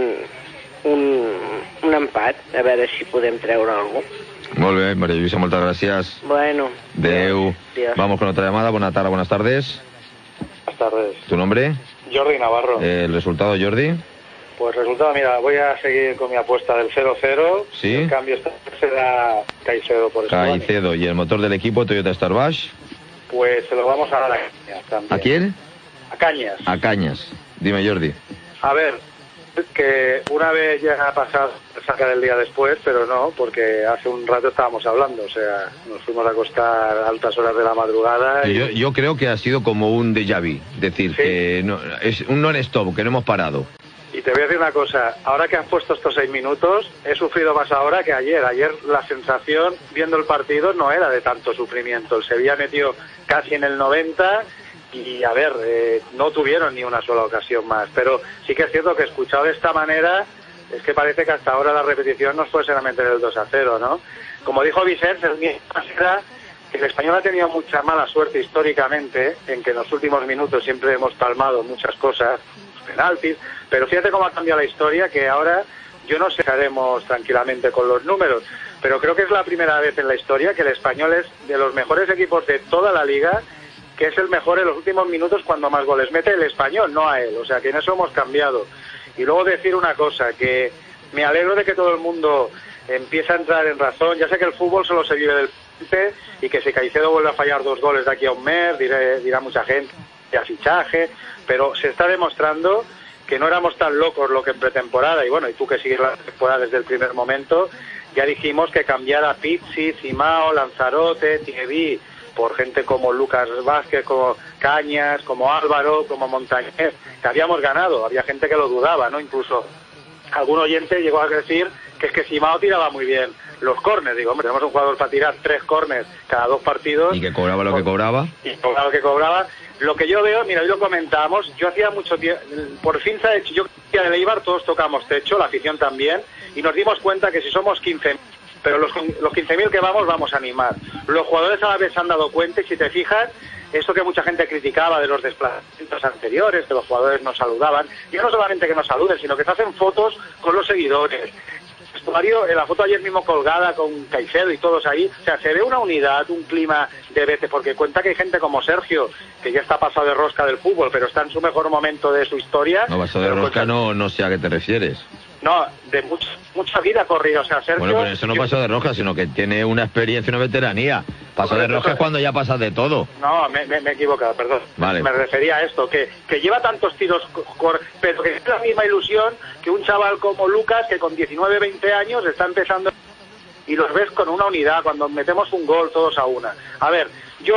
un empat, a veure si podem treure alguna cosa. Molt bé, María Luisa, moltes gràcies. Bueno. Adeu. Dios. Vamos con otra llamada. Buenas tardes. Buenas tardes. ¿Tu nombre? Jordi Navarro. ¿El resultado, Jordi? Pues resultado, mira, voy a seguir con mi apuesta del 0-0. Sí. En cambio, esta será Caicedo por eso. Caicedo. ¿Y el motor del equipo Toyota Starbash? Pues se lo vamos a dar a Cañas también. ¿A quién? A Cañas. A Cañas. Dime, Jordi. A ver, que una vez ya ha pasado sacar el día después, pero no, porque hace un rato estábamos hablando, o sea, nos fuimos a acostar a altas horas de la madrugada. Yo creo que ha sido como un déjà vu, es decir, ¿sí? Que no, es un non-stop, que no hemos parado. Y te voy a decir una cosa, ahora que han puesto estos 6 minutos, he sufrido más ahora que ayer. Ayer la sensación, viendo el partido, no era de tanto sufrimiento. El Sevilla metió casi en el 90 y, a ver, no tuvieron ni una sola ocasión más. Pero sí que es cierto que escuchado de esta manera, es que parece que hasta ahora la repetición nos puede ser meter el 2-0, ¿no? Como dijo Vicente, el mío era que el Español ha tenido mucha mala suerte históricamente, en que en los últimos minutos siempre hemos palmado muchas cosas, penaltis, pero fíjate cómo ha cambiado la historia, que ahora yo no sé si haremos tranquilamente con los números, pero creo que es la primera vez en la historia que el Español es de los mejores equipos de toda la liga que es el mejor en los últimos minutos cuando más goles mete el Español, no a él. O sea, que en eso hemos cambiado. Y luego decir una cosa, que me alegro de que todo el mundo empiece a entrar en razón. Ya sé que el fútbol solo se vive del presente y que si Caicedo vuelve a fallar 2 goles de aquí a un mes, dirá mucha gente, ya fichaje, pero se está demostrando que no éramos tan locos lo que en pretemporada, y bueno, y tú que sigues la temporada desde el primer momento, ya dijimos que cambiar a Pizzi, Cimao, Lanzarote, Thierry, por gente como Lucas Vázquez, como Cañas, como Álvaro, como Montañés, que habíamos ganado. Había gente que lo dudaba, ¿no? Incluso algún oyente llegó a decir que es que Cimao tiraba muy bien los córners. Digo, hombre, tenemos un jugador para tirar 3 córners cada 2 partidos. Y que cobraba lo que cobraba. Y cobraba lo que cobraba. Lo que yo veo, mira, hoy lo comentábamos, yo hacía mucho tiempo, por fin se ha hecho, yo de Eibar todos tocamos techo, la afición también, y nos dimos cuenta que si somos 15.000, pero los 15.000 que vamos a animar. Los jugadores a la vez se han dado cuenta, y si te fijas, eso que mucha gente criticaba de los desplazamientos anteriores, que los jugadores nos saludaban, ya no solamente que nos saluden, sino que se hacen fotos con los seguidores. En la foto ayer mismo colgada con Caicedo y todos ahí, o sea, se ve una unidad, un clima de vete, porque cuenta que hay gente como Sergio, que ya está pasado de rosca del fútbol, pero está en su mejor momento de su historia. No, pasado de rosca no sé a qué te refieres. No, de mucha vida corrida, o sea, Sergio... Bueno, pero eso no pasó de rosca, sino que tiene una experiencia y una veteranía. Pasó de rosca es cuando ya pasas de todo. No, me he equivocado, perdón. Vale. Me refería a esto, que lleva tantos tiros, pero que es la misma ilusión que un chaval como Lucas, que con 19, 20 años está empezando, y los ves con una unidad, cuando metemos un gol todos a una. A ver,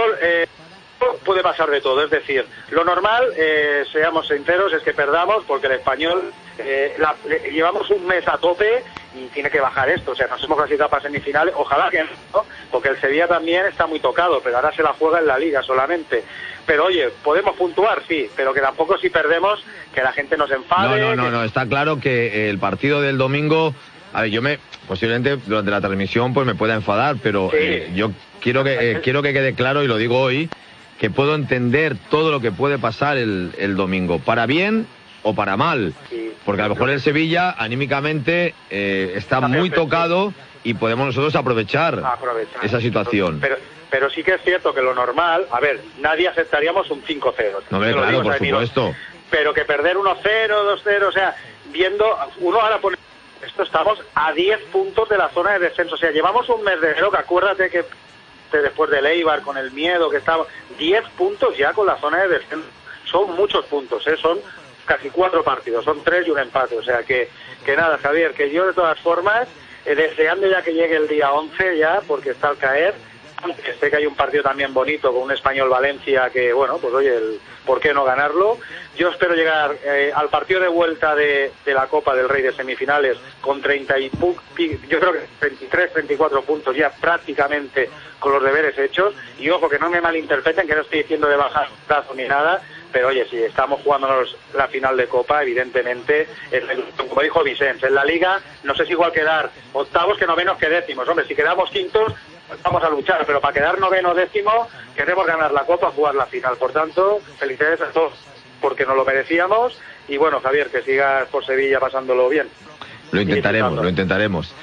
puede pasar de todo, es decir, lo normal, seamos sinceros, es que perdamos, porque el Español llevamos un mes a tope y tiene que bajar esto, o sea, nos hemos clasificado para semifinales, ojalá que no, porque el Sevilla también está muy tocado, pero ahora se la juega en la Liga solamente. Pero oye, podemos puntuar, sí, pero que tampoco si perdemos, que la gente nos enfade. No, está claro que el partido del domingo, a ver, posiblemente durante la transmisión pues me pueda enfadar, pero sí. Yo quiero que quede claro, y lo digo hoy, que puedo entender todo lo que puede pasar el domingo, para bien o para mal, sí. Porque a lo mejor el Sevilla anímicamente está muy tocado y podemos nosotros aprovechar esa situación. Pero sí que es cierto que lo normal, a ver, nadie aceptaríamos un 5-0. No, claro, por supuesto. Pero que perder 1-0, 2-0, o sea, viendo, uno ahora pone, estamos a 10 puntos de la zona de descenso, o sea, llevamos un mes de enero, que acuérdate que después del Eibar, con el miedo que estaba, 10 puntos ya con la zona de descenso, son muchos puntos, son casi 4 partidos, son 3 y un empate, o sea que nada, Javier, que yo de todas formas, deseando ya que llegue el día 11 ya, porque está al caer, aunque sé que hay un partido también bonito con un Español Valencia que, bueno, pues oye, ¿por qué no ganarlo? Yo espero llegar al partido de vuelta de la Copa del Rey de semifinales con 30 y yo creo que 33, 34 puntos ya prácticamente con los deberes hechos, y ojo, que no me malinterpreten, que no estoy diciendo de bajar brazo ni nada, pero oye, si estamos jugándonos la final de Copa, evidentemente, como dijo Vicente, en la Liga no sé si igual quedar octavos que novenos que décimos. Hombre, si quedamos quintos, vamos a luchar, pero para quedar noveno o décimo, queremos ganar la Copa, jugar la final. Por tanto, felicidades a todos, porque nos lo merecíamos, y bueno, Javier, que sigas por Sevilla pasándolo bien. Lo intentaremos.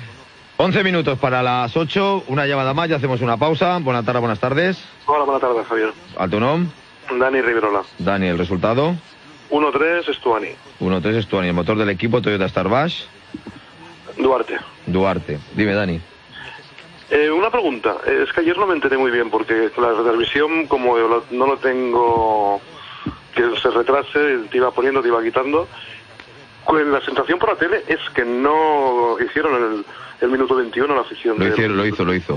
11 minutos para las 8, una llamada más, ya hacemos una pausa. Buenas tardes. Hola, buenas tardes, Javier. ¿A tu nombre? Dani Riverola. Dani, ¿el resultado? 1-3, Estuani. 1-3, Estuani. ¿El motor del equipo Toyota Starbash? Duarte. Dime, Dani. Una pregunta. Es que ayer no me enteré muy bien, porque la retransmisión, como no lo tengo, que se retrase, te iba poniendo, te iba quitando. La sensación por la tele es que no hicieron el minuto 21 la afición. Lo hizo.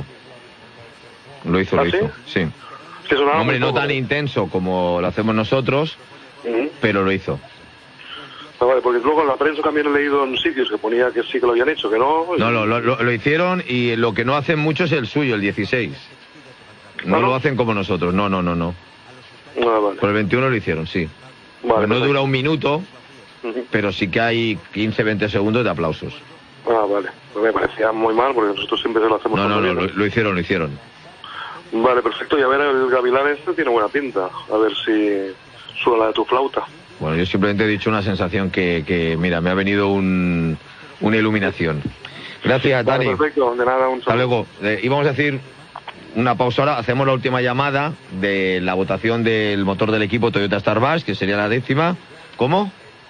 Sí. Hombre, no tan intenso como lo hacemos nosotros, pero lo hizo. Vale, porque luego en la prensa también he leído en sitios que ponía que sí que lo habían hecho, que no... No, lo hicieron, y lo que no hacen mucho es el suyo, el 16. No lo hacen como nosotros, no. Vale. Por el 21 lo hicieron, sí. Vale, no dura un minuto, pero sí que hay 15-20 segundos de aplausos. Vale. Pues me parecía muy mal, porque nosotros siempre lo hacemos... No, lo hicieron. Vale, perfecto. Y a ver, el Gavilán este tiene buena pinta. A ver si suena la de tu flauta. Bueno, yo simplemente he dicho una sensación que mira, me ha venido una iluminación. Gracias, Dani. Perfecto, de nada, un saludo. Hasta luego. Íbamos a decir una pausa ahora. Hacemos la última llamada de la votación del motor del equipo Toyota Starbash, que sería la 10ª. ¿Cómo?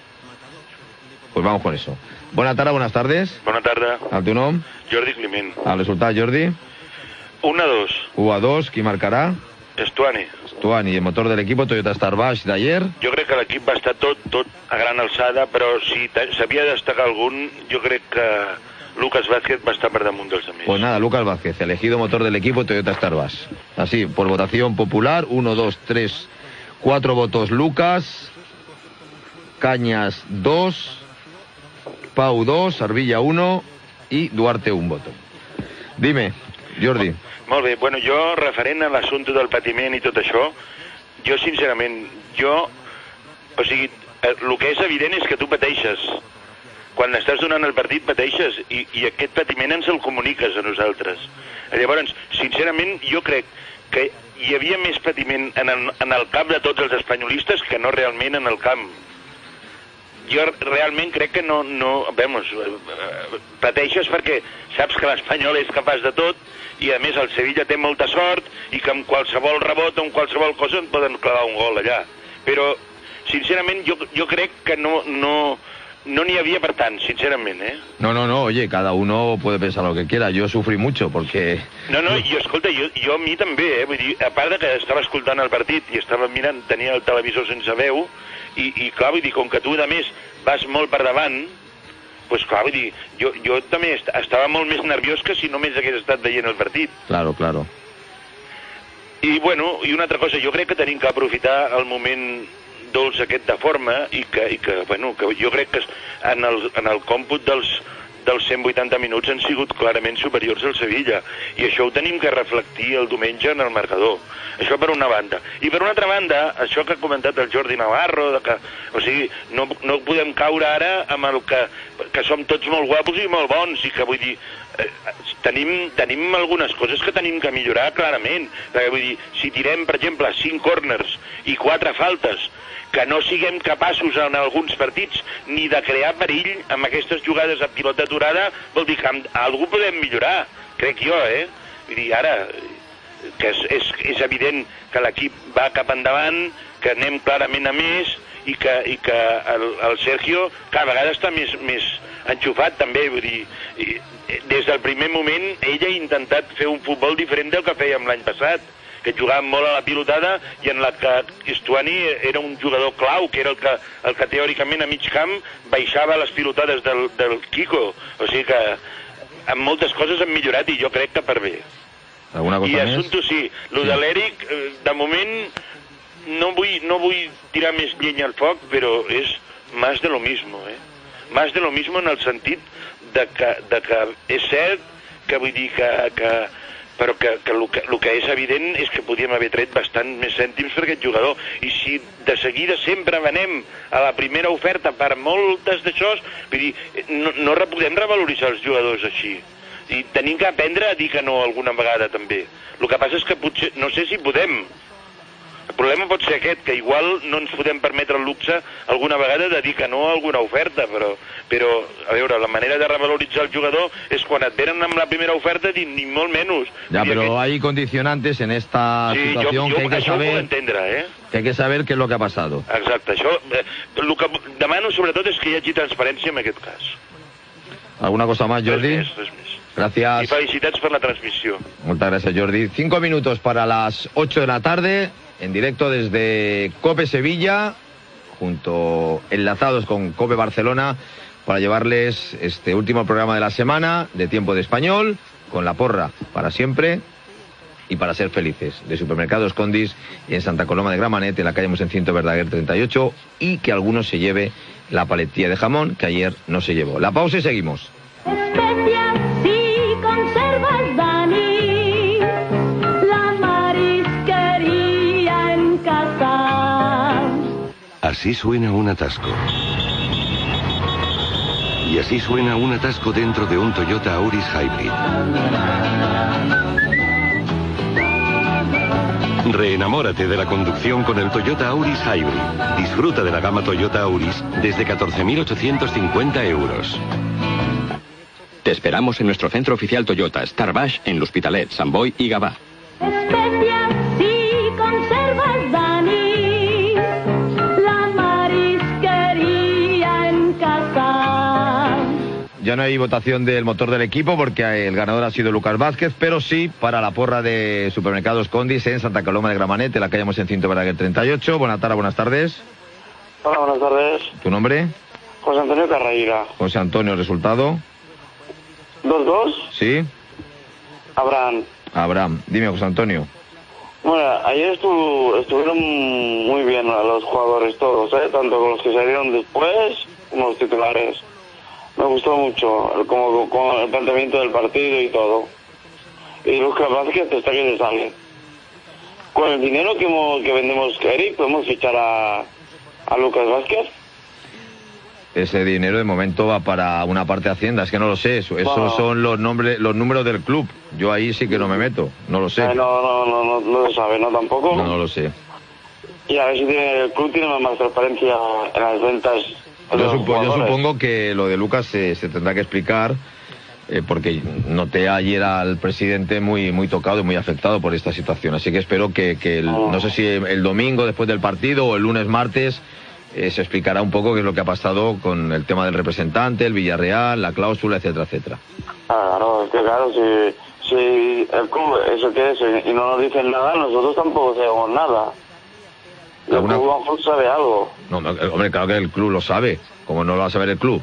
Pues vamos con eso. Buenas tardes. Bona tarda. El teu nom? Jordi Climent. El resultat, Jordi? 1-2. 1-2. ¿Qui marcarà? Estuani. Estuani. ¿Y el motor del equipo Toyota Starbash de ayer? Jo crec que l'equip va estar tot a gran alçada, però si s'havia de destacar algun, jo crec que Lucas Vázquez va estar per damunt dels altres. Pues nada, Lucas Vázquez, elegido motor del equipo Toyota Starbash. Así, por votación popular, 1, 2, 3, 4 votos Lucas, Cañas 2, Pau 2, Arvilla 1 y Duarte 1 voto. Dime, Jordi. Molt bé, bueno, jo, referent a l'assumpte del patiment i tot això, jo, sincerament, o sigui, el que és evident és que tu pateixes. Quan estàs donant el partit pateixes i aquest patiment ens el comuniques a nosaltres. Llavors, sincerament, jo crec que hi havia més patiment en el cap de tots els espanyolistes que no realment en el camp. Jo realment crec que no pateixes perquè saps que l'Espanyol és capaç de tot i a més el Sevilla té molta sort i que amb qualsevol rebot o amb qualsevol cosa en poden clavar un gol allà. Però, sincerament, jo crec que no n'hi havia per tant, sincerament, No, oye, cada uno puede pensar lo que quiera. Yo sufrí mucho porque... No, jo, escolta, jo a mi també, vull dir, a part de que estava escoltant el partit i estava mirant, tenia el televisor sense veu, i clar, vull dir, com que tu, a més, vas molt per davant, doncs clar, vull dir, jo també estava molt més nerviós que si només hagués estat veient el partit. Claro. I, bueno, i una altra cosa, jo crec que tenim que aprofitar el moment dolç aquest de forma i que jo crec que en el còmput dels 180 minuts han sigut clarament superiors al Sevilla i això ho tenim que reflectir el diumenge en el marcador. Això per una banda. I per una altra banda, això que ha comentat el Jordi Navarro, o sigui, no podem caure ara amb el que som tots molt guapos i molt bons i que vull dir, tenim algunes coses que tenim que millorar clarament. Perquè vull dir, si tirem, per exemple, 5 corners i 4 faltes, que no siguem capaços en alguns partits ni de crear perill amb aquestes jugades a pilota aturada, vol dir que algú podem millorar, crec jo, Vull dir, ara, que és evident que l'equip va cap endavant, que anem clarament a més i que el Sergio cada vegada està més enxufat també, vull dir, des del primer moment ell ha intentat fer un futbol diferent del que fèiem l'any passat, que jugàvem molt a la pilotada i en la que Estuani era un jugador clau, que era el que teòricament a mig camp baixava les pilotades del Kiko. O sigui que en moltes coses han millorat i jo crec que per bé. Alguna cosa I més? assumpto sí, lo de l'Eric, de moment no vull tirar més llenya al foc, però és más de lo mismo, Más de lo mismo en el sentit de que és cert que vull dir però que el que és evident és que podíem haver tret bastant més cèntims per aquest jugador. I si de seguida sempre venem a la primera oferta per moltes d'això, vull dir, no podem revaloritzar els jugadors així. I tenim que aprendre a dir que no alguna vegada també. El que passa és que potser, no sé si podem. El problema pot ser aquest, que igual no ens podem permetre el luxe alguna vegada de dir que no a alguna oferta, però a veure, la manera de revaloritzar el jugador és quan et venen amb la primera oferta dir ni molt menys. Ya, pero hay condicionantes en esta situación que hay que saber, que hay que saber qué es lo que ha pasado. Exacte, això, el que demano sobretot és que hi hagi transparència en aquest cas. ¿Alguna cosa más, Jordi? Res més. Gracias. Y felicitats per la transmisión. Muchas gracias, Jordi. 5 minutos para las 8 de la tarde, en directo desde COPE Sevilla, enlazados con COPE Barcelona, para llevarles este último programa de la semana de Tiempo de Español, con la porra para siempre y para ser felices, de Supermercados Condis y en Santa Coloma de Gramenet, en la calle Mosencinto Verdaguer 38, y que alguno se lleve la paletilla de jamón que ayer no se llevó. La pausa y seguimos. Especias y conservas, Dani, la marisquería en casa. Así suena un atasco. Y así suena un atasco dentro de un Toyota Auris Hybrid. Reenamórate de la conducción con el Toyota Auris Hybrid. Disfruta de la gama Toyota Auris desde 14.850 euros. Te esperamos en nuestro centro oficial Toyota, Starbash, en l'Hospitalet, Sant Boi y Gavà. Especias si conservas, Dani, la marisquería en casa. Ya no hay votación del motor del equipo porque el ganador ha sido Lucas Vázquez, pero sí para la porra de Supermercados Condis en Santa Coloma de Gramenet, en la calle Mosencinto Balaguer 38. Buenas tardes. Hola, buenas tardes. ¿Tu nombre? José Antonio Carreira. José Antonio, ¿resultado? 2-2. Sí. Abraham. Dime, José Antonio. Bueno, ayer estuvieron muy bien los jugadores todos, tanto con los que salieron después como los titulares. Me gustó mucho como el planteamiento del partido y todo. Y Lucas Vázquez está que se sale. Con el dinero que vendemos Eric, podemos fichar a Lucas Vázquez. Ese dinero de momento va para una parte de Hacienda, es que no lo sé, esos son los números del club. Yo ahí sí que no me meto, no lo sé. No lo sabe, ¿no? Tampoco. No lo sé. Y a ver si el club tiene más transparencia en las ventas. Yo supongo que lo de Lucas se tendrá que explicar, porque noté ayer al presidente muy tocado y muy afectado por esta situación. Así que espero que no sé si el domingo después del partido o el lunes, martes, se explicará un poco qué es lo que ha pasado con el tema del representante, el Villarreal, la cláusula, etcétera. Claro, es que claro, si el club eso que es y no nos dicen nada, nosotros tampoco sabemos nada. El club sabe algo. No, hombre, claro que el club lo sabe. ¿Cómo no lo va a saber el club?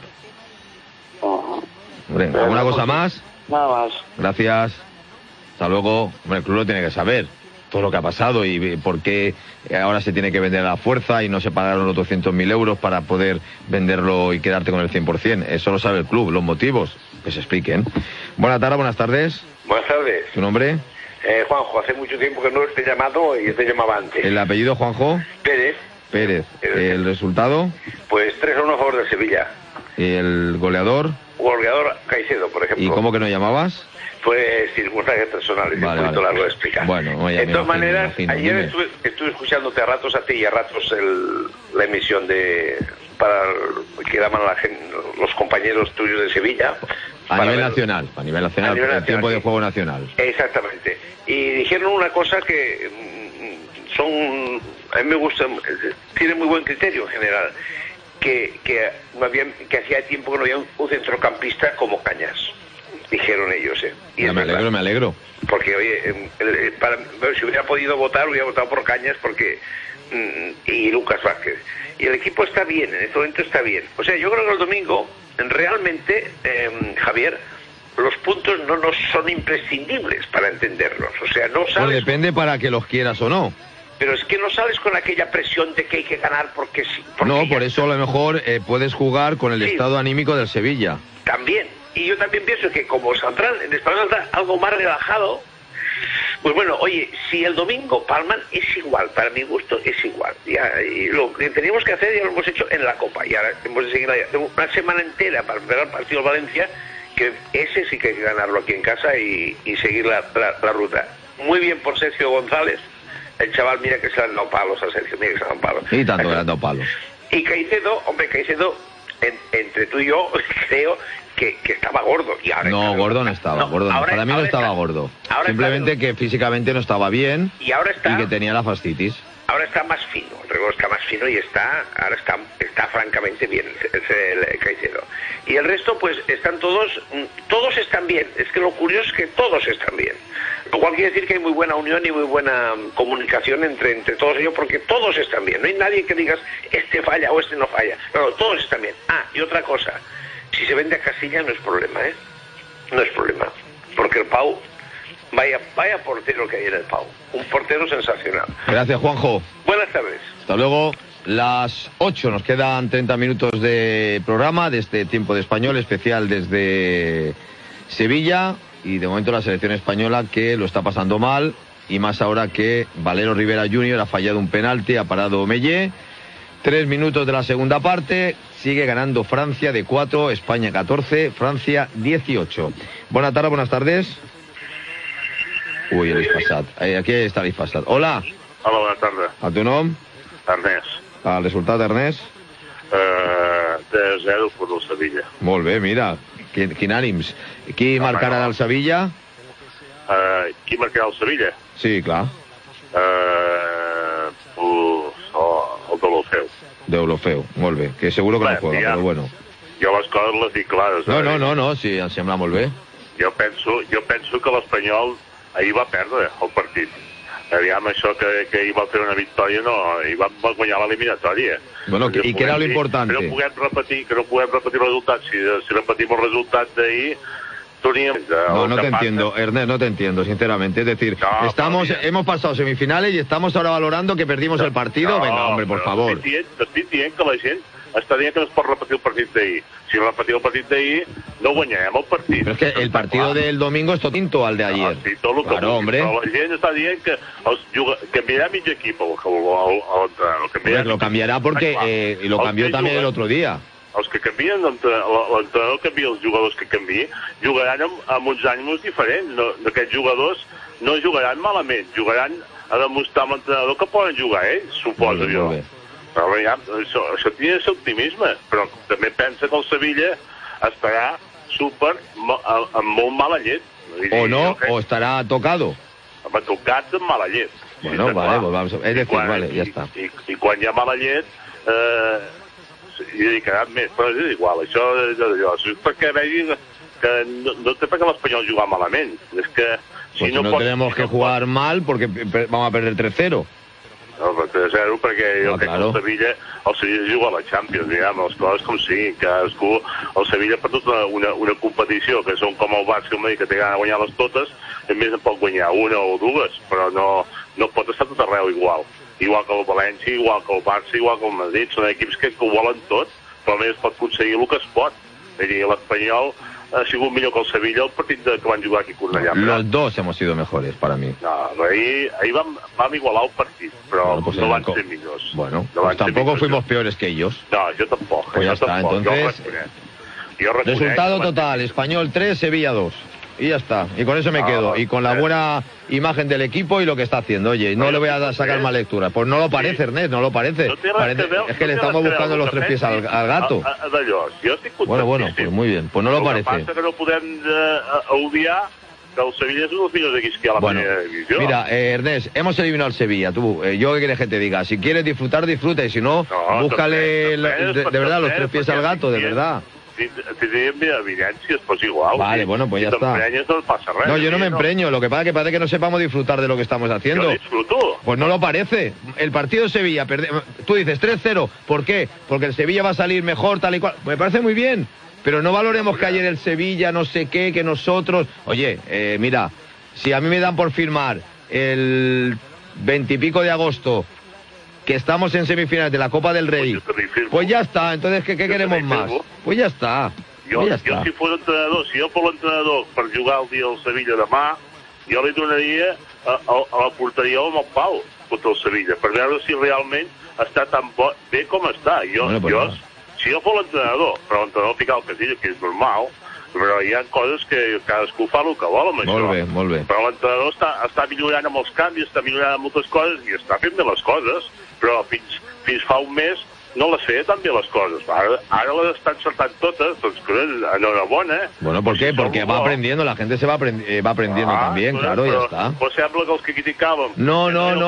Hombre, ¿alguna cosa más? Nada más. Gracias. Hasta luego. Hombre, el club lo tiene que saber. Todo lo que ha pasado y por qué ahora se tiene que vender a la fuerza y no se pagaron los 200.000 euros para poder venderlo y quedarte con el 100%. Eso lo sabe el club. Los motivos, que se expliquen. Buenas tardes. Buenas tardes. ¿Tu nombre? Juanjo, hace mucho tiempo que no te he llamado y te llamaba antes. ¿El apellido, Juanjo? Pérez. ¿El resultado? Pues 3-1 a favor de Sevilla. ¿Y el goleador? Goleador Caicedo, por ejemplo. ¿Y cómo que no llamabas? Pues circunstancias personales, un poquito largo de explicar. Bueno, de todas maneras, ayer estuve escuchándote a ratos a ti y a ratos la emisión para que daban los compañeros tuyos de Sevilla. A nivel nacional, el tiempo de juego nacional. Exactamente. Y dijeron una cosa que a mí me gusta, tiene muy buen criterio en general, que hacía tiempo que no había un centrocampista como Cañas. Dijeron ellos, Y me alegro. Porque, oye, si hubiera podido votar, hubiera votado por Cañas y Lucas Vázquez. Y el equipo está bien, en este momento está bien. O sea, yo creo que el domingo, realmente, Javier, los puntos no nos son imprescindibles para entenderlos. O sea, no sabes... Pues depende para que los quieras o no. Pero es que no sales con aquella presión de que hay que ganar porque sí. No, por eso a lo mejor puedes jugar con el estado anímico del Sevilla. También. Y yo también pienso que como saldrán en español algo más relajado, pues bueno, oye, si el domingo palman es igual, para mi gusto es igual. Y lo que teníamos que hacer ya lo hemos hecho en la Copa. Y ahora hemos de seguir una semana entera para esperar el partido de Valencia, que ese sí que hay que ganarlo aquí en casa y seguir la ruta. Muy bien por Sergio González. El chaval, mira que se le han dado palos a Sergio, mira que se le han dado palos. Y tanto le han dado palos. Y Caicedo, entre tú y yo, creo que estaba gordo. Y ahora gordo no estaba, para mí no estaba gordo. Simplemente que físicamente no estaba bien y que tenía la fascitis. Ahora está más fino, el rigor está más fino y ahora está francamente bien el Caicedo. Y el resto, pues, están todos están bien. Es que lo curioso es que todos están bien. Lo cual quiere decir que hay muy buena unión y muy buena comunicación entre todos ellos, porque todos están bien. No hay nadie que digas, este falla o este no falla. No, todos están bien. Y otra cosa, si se vende a Casilla no es problema, No es problema. Porque el Pau, vaya portero que hay en el Pau. Un portero sensacional. Gracias, Juanjo. Buenas tardes. Hasta luego. Las 8, nos quedan 30 minutos de programa de este tiempo de español especial desde Sevilla, y de momento la selección española que lo está pasando mal, y más ahora que Valero Rivera Jr. ha fallado un penalti, ha parado Mellé. 3 minutos de la segunda parte, sigue ganando Francia de 4, España 14, Francia 18. Buenas tardes. Uy, el Passat. Aquí está el Passat. Hola. Hola, buenas tardes. A tu nom? Ernest. El resultat, Ernest? De 0 per el Sevilla. Molt bé, mira, quin ànims. Qui marcarà del Sevilla? Qui marcarà el Sevilla? Sí, clar. El de l'Orfeu. Deulofeu, molt bé. Que seguro que no juega, però bueno. Jo les coses les dic clares. No, sí, em sembla molt bé. Jo penso que l'Espanyol ahir va perdre el partit. Aviam, això que ahir va fer una victòria, no, ahir va guanyar l'eliminatòria. Bueno, i què era lo importante? Que no puguem repetir el resultat. Si repetim el resultat d'ahir, no te entiendo, Ernest, no te entiendo, sinceramente. Es decir, hemos pasado semifinales y estamos ahora valorando que perdimos el partido. Venga, hombre, por favor. Estic dient que la gent està dient que no es pot repetir el partit d'ahir. Si repetim el partit d'ahir, no guanyarem el partit. Pero es que el partido del domingo es distinto al de ayer. Sí, tot el que claro, hombre. Però la gent està dient que canviarà mig equip l'entrenador. Lo cambiará porque lo cambió también el otro día. Els que canvien, l'entrenador canvia els jugadors que canvia, jugaran amb uns ànims diferents. Aquests jugadors no jugaran malament, jugaran a demostrar amb l'entrenador que poden jugar ells, suposo jo. Però ja, això tenia ser optimisme, però també pensa que el Sevilla estarà amb molt mala llet. O no, o estarà tocado. Amb tocat amb mala llet. Bueno, vale, pues vamos, es decir, vale, ya está. I quan hi ha mala llet, i dedicaran més, però és igual, això és perquè vegin que no té per què l'Espanyol jugar malament, és que si no tenemos que jugar mal porque vamos a perder 3-0. No, 3-0 perquè jo crec que el Sevilla juga a la Champions, diguem, les coses com siguin, cadascú, el Sevilla per tota una competició, que són com el Barça, que té gana de guanyar-les totes, a més en pot guanyar una o dues, però no pot estar tot arreu igual. Igual que el València, igual que el Barça, igual que el Madrid, són equips que ho volen tot, però a més pot aconseguir el que es pot. És a dir, l'Espanyol ha sigut millor que el Sevilla el partit que van jugar aquí a Cornellà. Los dos hemos sido mejores, para mí. No, ahir vam igualar el partit, però pues no van ser millors. Bueno, pues tampoco fuimos peores que ellos. No, yo tampoco. Pues ya está, entonces... Resultado total, Español 3, Sevilla 2. Y ya está, y con eso me quedo, y con la buena imagen del equipo y lo que está haciendo. Oye, no le voy a sacar más lectura. Pues no lo parece, Ernest, no lo parece. Es que le estamos buscando los tres pies al gato. Bueno, pues muy bien, pues no lo parece. Lo que pasa que no podem obviar que el Sevilla es uno de los mejores equipos que a la primera división. Mira, Ernest, hemos eliminado al Sevilla. Tú, yo qué quieres que te diga. Si quieres disfrutar, disfruta, y si no, búscale de verdad los tres pies al gato, de verdad. Tindríem evidències, pues igual. Vale, bueno, pues ya está. No pasa res. No, yo no me empreño. Lo que pasa es que parece que no sepamos disfrutar de lo que estamos haciendo. Yo disfruto. Pues no lo parece. El partido de Sevilla, tú dices 3-0. ¿Por qué? Porque el Sevilla va a salir mejor, tal y cual. Me parece muy bien. Pero no valoremos que ayer el Sevilla, no sé qué, que nosotros... Oye, mira, si a mí me dan por firmar el 20 y pico de agosto... que estamos en semifinales de la Copa del Rey, pues ya está. Entonces, ¿qué queremos más? Pues ya está. Jo, si fos entrenador, si jo fos l'entrenador per jugar el dia del Sevilla demà, jo li donaria a la porteria amb el Pau contra el Sevilla, per veure si realment està tan bé com està. Si jo fos l'entrenador, però l'entrenador ficar el Casillas, que és normal, però hi ha coses que cadascú fa el que vol amb això. Molt bé. Però l'entrenador està millorant amb els canvis, està millorant amb moltes coses i està fent bé les coses, però fins fa un mes no les feia tan bé les coses. Ara les estan encertant totes, doncs enhorabona. Bueno, ¿por qué? Porque va aprendiendo, la gente se va aprendiendo también, claro, ya está. Pues sembla que els que criticàvem... No.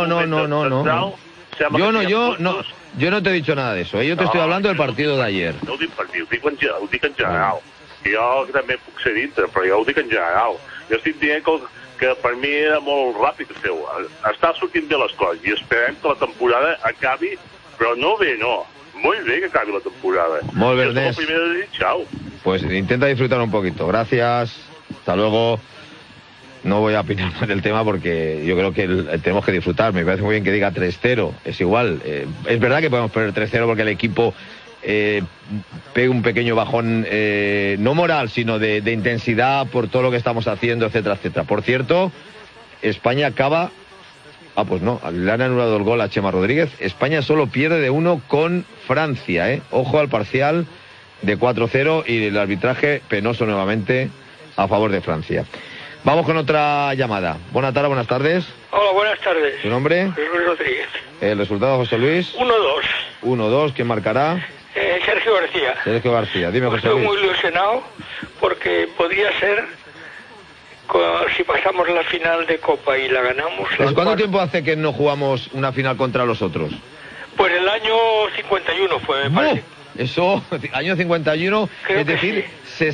Yo no te he dicho nada de eso, yo te estoy hablando del partido de ayer. No ho dic per dir, ho dic en general. Jo també puc ser dintre, però jo ho dic en general. Jo estic dient que per mi era molt ràpid fer-ho. Està sortint bé les coses i esperem que la temporada acabi, però no bé, no. Molt bé que acabi la temporada. Molt bé, Ernest. La primera de dir, chao. Pues intenta disfrutar un poquito. Gracias. Hasta luego. No voy a opinar más del tema porque yo creo que tenemos que disfrutar. Me parece muy bien que diga 3-0. Es igual. Es verdad que podemos perder 3-0 porque el equipo pegue un pequeño bajón, no moral, sino de intensidad por todo lo que estamos haciendo, etcétera, etcétera. Por cierto, España acaba... pues no, le han anulado el gol a Chema Rodríguez. España solo pierde de 1 con Francia, Ojo al parcial de 4-0 y el arbitraje penoso nuevamente a favor de Francia. Vamos con otra llamada. Buenas tardes. Hola, buenas tardes. ¿Tu nombre? José Luis Rodríguez. El resultado, José Luis. 1-2. 1-2, ¿quién marcará? Sergio García. Sergio García, dime, José Luis. Estoy muy ilusionado porque podría ser si pasamos la final de Copa y la ganamos... ¿Pues cuánto tiempo hace que no jugamos una final contra los otros? Pues el año 51 fue, me parece. Eso, año 51, Creo es decir,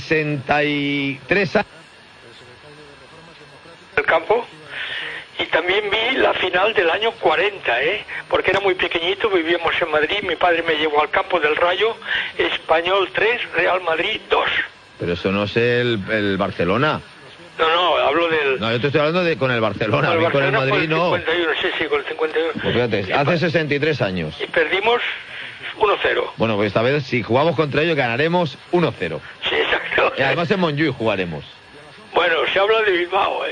63 años. El campo. Y también vi la final del año 40, porque era muy pequeñito, vivíamos en Madrid, mi padre me llevó al campo del Rayo, Español 3, Real Madrid 2. Pero eso no es el Barcelona. No, hablo del... No, yo te estoy hablando con el Barcelona, con el Madrid no. 51, sí, con el 51. Pues fíjate, hace 63 años. Y perdimos 1-0. Bueno, pues esta vez si jugamos contra ellos ganaremos 1-0. Sí, exacto. Y además en Montjuïc jugaremos. Bueno, se habla de Bilbao,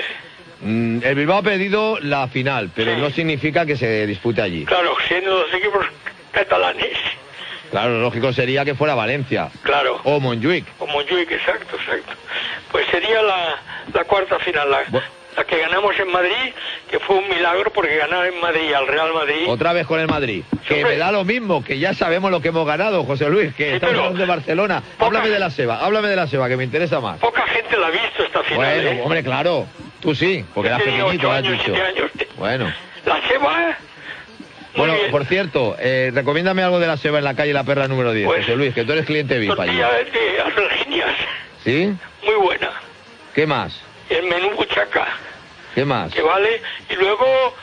El Bilbao ha pedido la final, pero no significa que se dispute allí. Claro, siendo dos equipos catalanes. Claro, lo lógico sería que fuera Valencia. Claro. O Montjuïc. O Montjuïc, exacto. Pues sería la cuarta final, la que ganamos en Madrid, que fue un milagro porque ganar en Madrid al Real Madrid... Otra vez con el Madrid. Que me da lo mismo, que ya sabemos lo que hemos ganado, José Luis, que estamos hablando de Barcelona. Háblame de la Seba, que me interesa más. Poca gente la ha visto esta final. Bueno, hombre, claro. Tú sí, porque eras pequeñito, has dicho. Bueno. La Seba... Bueno, por cierto, recomiéndame algo de la Seba en la calle La Perla número 10, pues, José Luis, que tú eres cliente VIP allí. Tortilla de argelinias. ¿Sí? Muy buena. ¿Qué más? El menú buchaca. ¿Qué más? Que vale. Y luego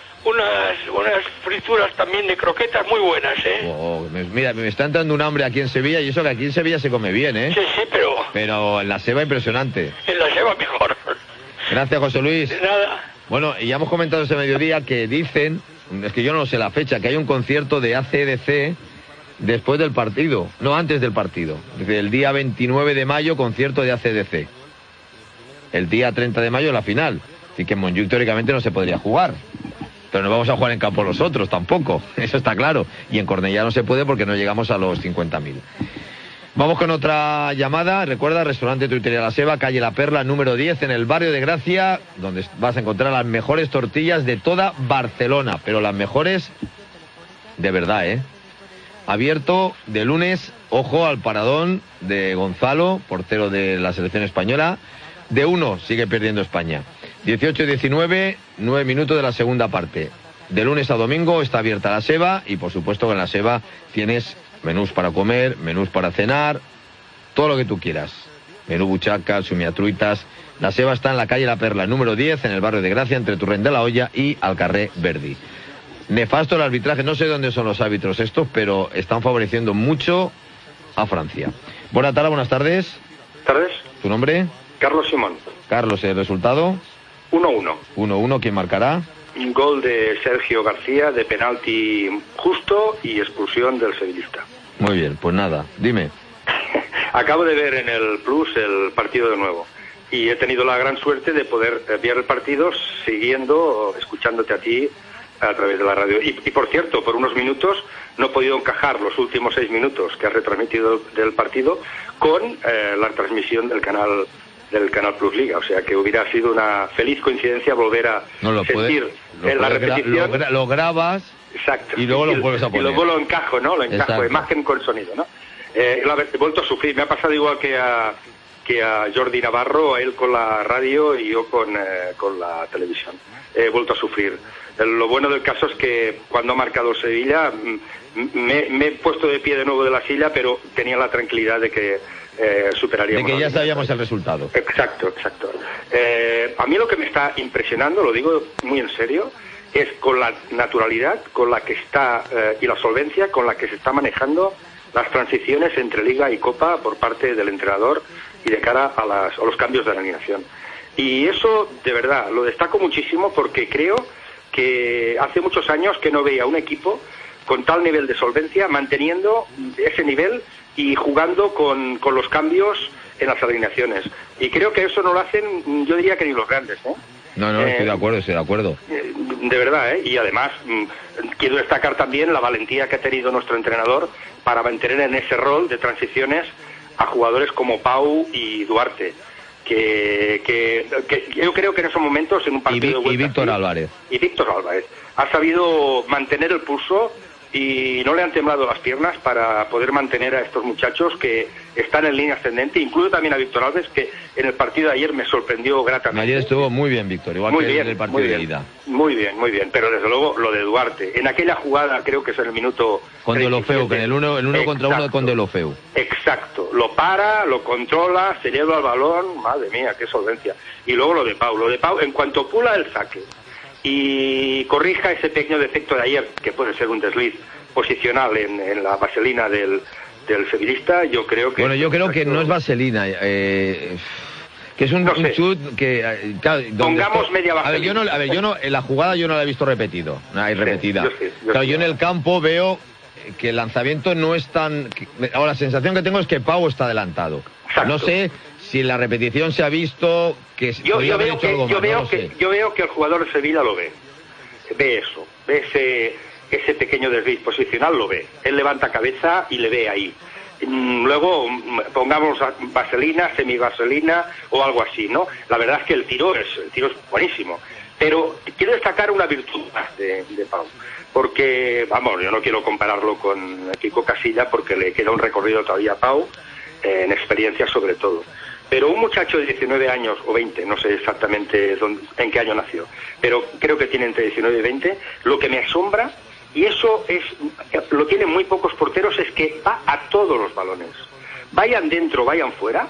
unas frituras también de croquetas muy buenas, Mira, me está entrando un hambre aquí en Sevilla, y eso que aquí en Sevilla se come bien, Sí, pero... Pero en la Seba impresionante. En la Seba mejor. Gracias, José Luis. De nada. Bueno, y ya hemos comentado ese mediodía que dicen, es que yo no sé la fecha, que hay un concierto de AC/DC después del partido, no, antes del partido. Desde el día 29 de mayo, concierto de AC/DC. El día 30 de mayo, la final. Así que en Montjuïc teóricamente no se podría jugar. Pero no vamos a jugar en campo los otros tampoco, eso está claro. Y en Cornellá no se puede porque no llegamos a los 50.000. Vamos con otra llamada. Recuerda, restaurante Truitería La Seba, calle La Perla, número 10, en el barrio de Gracia, donde vas a encontrar las mejores tortillas de toda Barcelona. Pero las mejores de verdad, Abierto de lunes, ojo al paradón de Gonzalo, portero de la selección española. De 1 sigue perdiendo España. 18-19, 9 minutos de la segunda parte. De lunes a domingo está abierta la Seba y por supuesto que en la Seba tienes menús para comer, menús para cenar, todo lo que tú quieras. Menú buchacas, sumiatruitas. La Seba está en la calle La Perla, número 10, en el barrio de Gracia, entre Torrent de la Hoya y Alcarré Verdi. Nefasto el arbitraje, no sé dónde son los árbitros estos, pero están favoreciendo mucho a Francia. Buenas tardes. ¿Tardes? ¿Tu nombre? Carlos Simón. Carlos, ¿el resultado? 1-1. 1-1, ¿quién marcará? Un gol de Sergio García, de penalti justo y expulsión del sevillista. Muy bien, pues nada, dime. Acabo de ver en el Plus el partido de nuevo y he tenido la gran suerte de poder ver el partido escuchándote a ti a través de la radio. Y por cierto, por unos minutos no he podido encajar los últimos 6 minutos que has retransmitido del partido con la transmisión del canal Plus Liga, o sea que hubiera sido una feliz coincidencia volver a sentir la repetición. Lo grabas. Exacto. Y luego lo vuelves a poner. Y luego lo encajo, ¿no? Lo encajo, exacto. Imagen con sonido, ¿no? He vuelto a sufrir, me ha pasado igual que a Jordi Navarro, a él con la radio y yo con la televisión. He vuelto a sufrir. Lo bueno del caso es que cuando ha marcado Sevilla me he puesto de pie de nuevo de la silla, pero tenía la tranquilidad de que superaríamos. De que ya sabíamos el resultado. Exacto. A mí lo que me está impresionando, lo digo muy en serio, es con la naturalidad con la que está y la solvencia con la que se está manejando las transiciones entre Liga y Copa por parte del entrenador y de cara a los cambios de alineación. Y eso, de verdad, lo destaco muchísimo porque creo que hace muchos años que no veía un equipo con tal nivel de solvencia manteniendo ese nivel y jugando con los cambios en las alineaciones. Y creo que eso no lo hacen, yo diría que ni los grandes, No, estoy de acuerdo. De verdad, Y además, quiero destacar también la valentía que ha tenido nuestro entrenador para mantener en ese rol de transiciones a jugadores como Pau y Duarte, que yo creo que en esos momentos, en un partido de vuelta... Y Víctor Álvarez. Y Víctor Álvarez. Ha sabido mantener el pulso y no le han temblado las piernas para poder mantener a estos muchachos que están en línea ascendente. Incluyo también a Víctor Alves, que en el partido de ayer me sorprendió gratamente. Ayer estuvo muy bien, Víctor, igual muy que bien, en el partido de ida. Muy bien, pero desde luego lo de Duarte. En aquella jugada, creo que es en el minuto... Con Deulofeu, que en el uno contra uno con Deulofeu. Exacto, lo para, lo controla, se lleva el balón, madre mía, qué solvencia. Y luego lo de Pau, en cuanto pula el saque y corrija ese pequeño defecto de ayer, que puede ser un desliz posicional en la vaselina del sevillista, yo creo que... Bueno, yo creo que no es vaselina, que es un chut que... claro, pongamos media vaselina. A ver, yo no, en la jugada yo no la he visto repetida. Yo en el campo veo que el lanzamiento no es tan... Ahora, la sensación que tengo es que Pau está adelantado. Exacto. No sé si en la repetición se ha visto que... Yo veo que el jugador de Sevilla lo ve. Ve eso, ve ese pequeño desliz posicional, lo ve. Él levanta cabeza y le ve ahí. Luego pongamos vaselina, semivaselina o algo así, ¿no? La verdad es que el tiro es buenísimo. Pero quiero destacar una virtud más de Pau. Porque, vamos, yo no quiero compararlo con Kiko Casilla porque le queda un recorrido todavía a Pau, en experiencia sobre todo. Pero un muchacho de 19 años o 20, no sé exactamente en qué año nació, pero creo que tiene entre 19 y 20, lo que me asombra, y eso lo tienen muy pocos porteros, es que va a todos los balones. Vayan dentro, vayan fuera,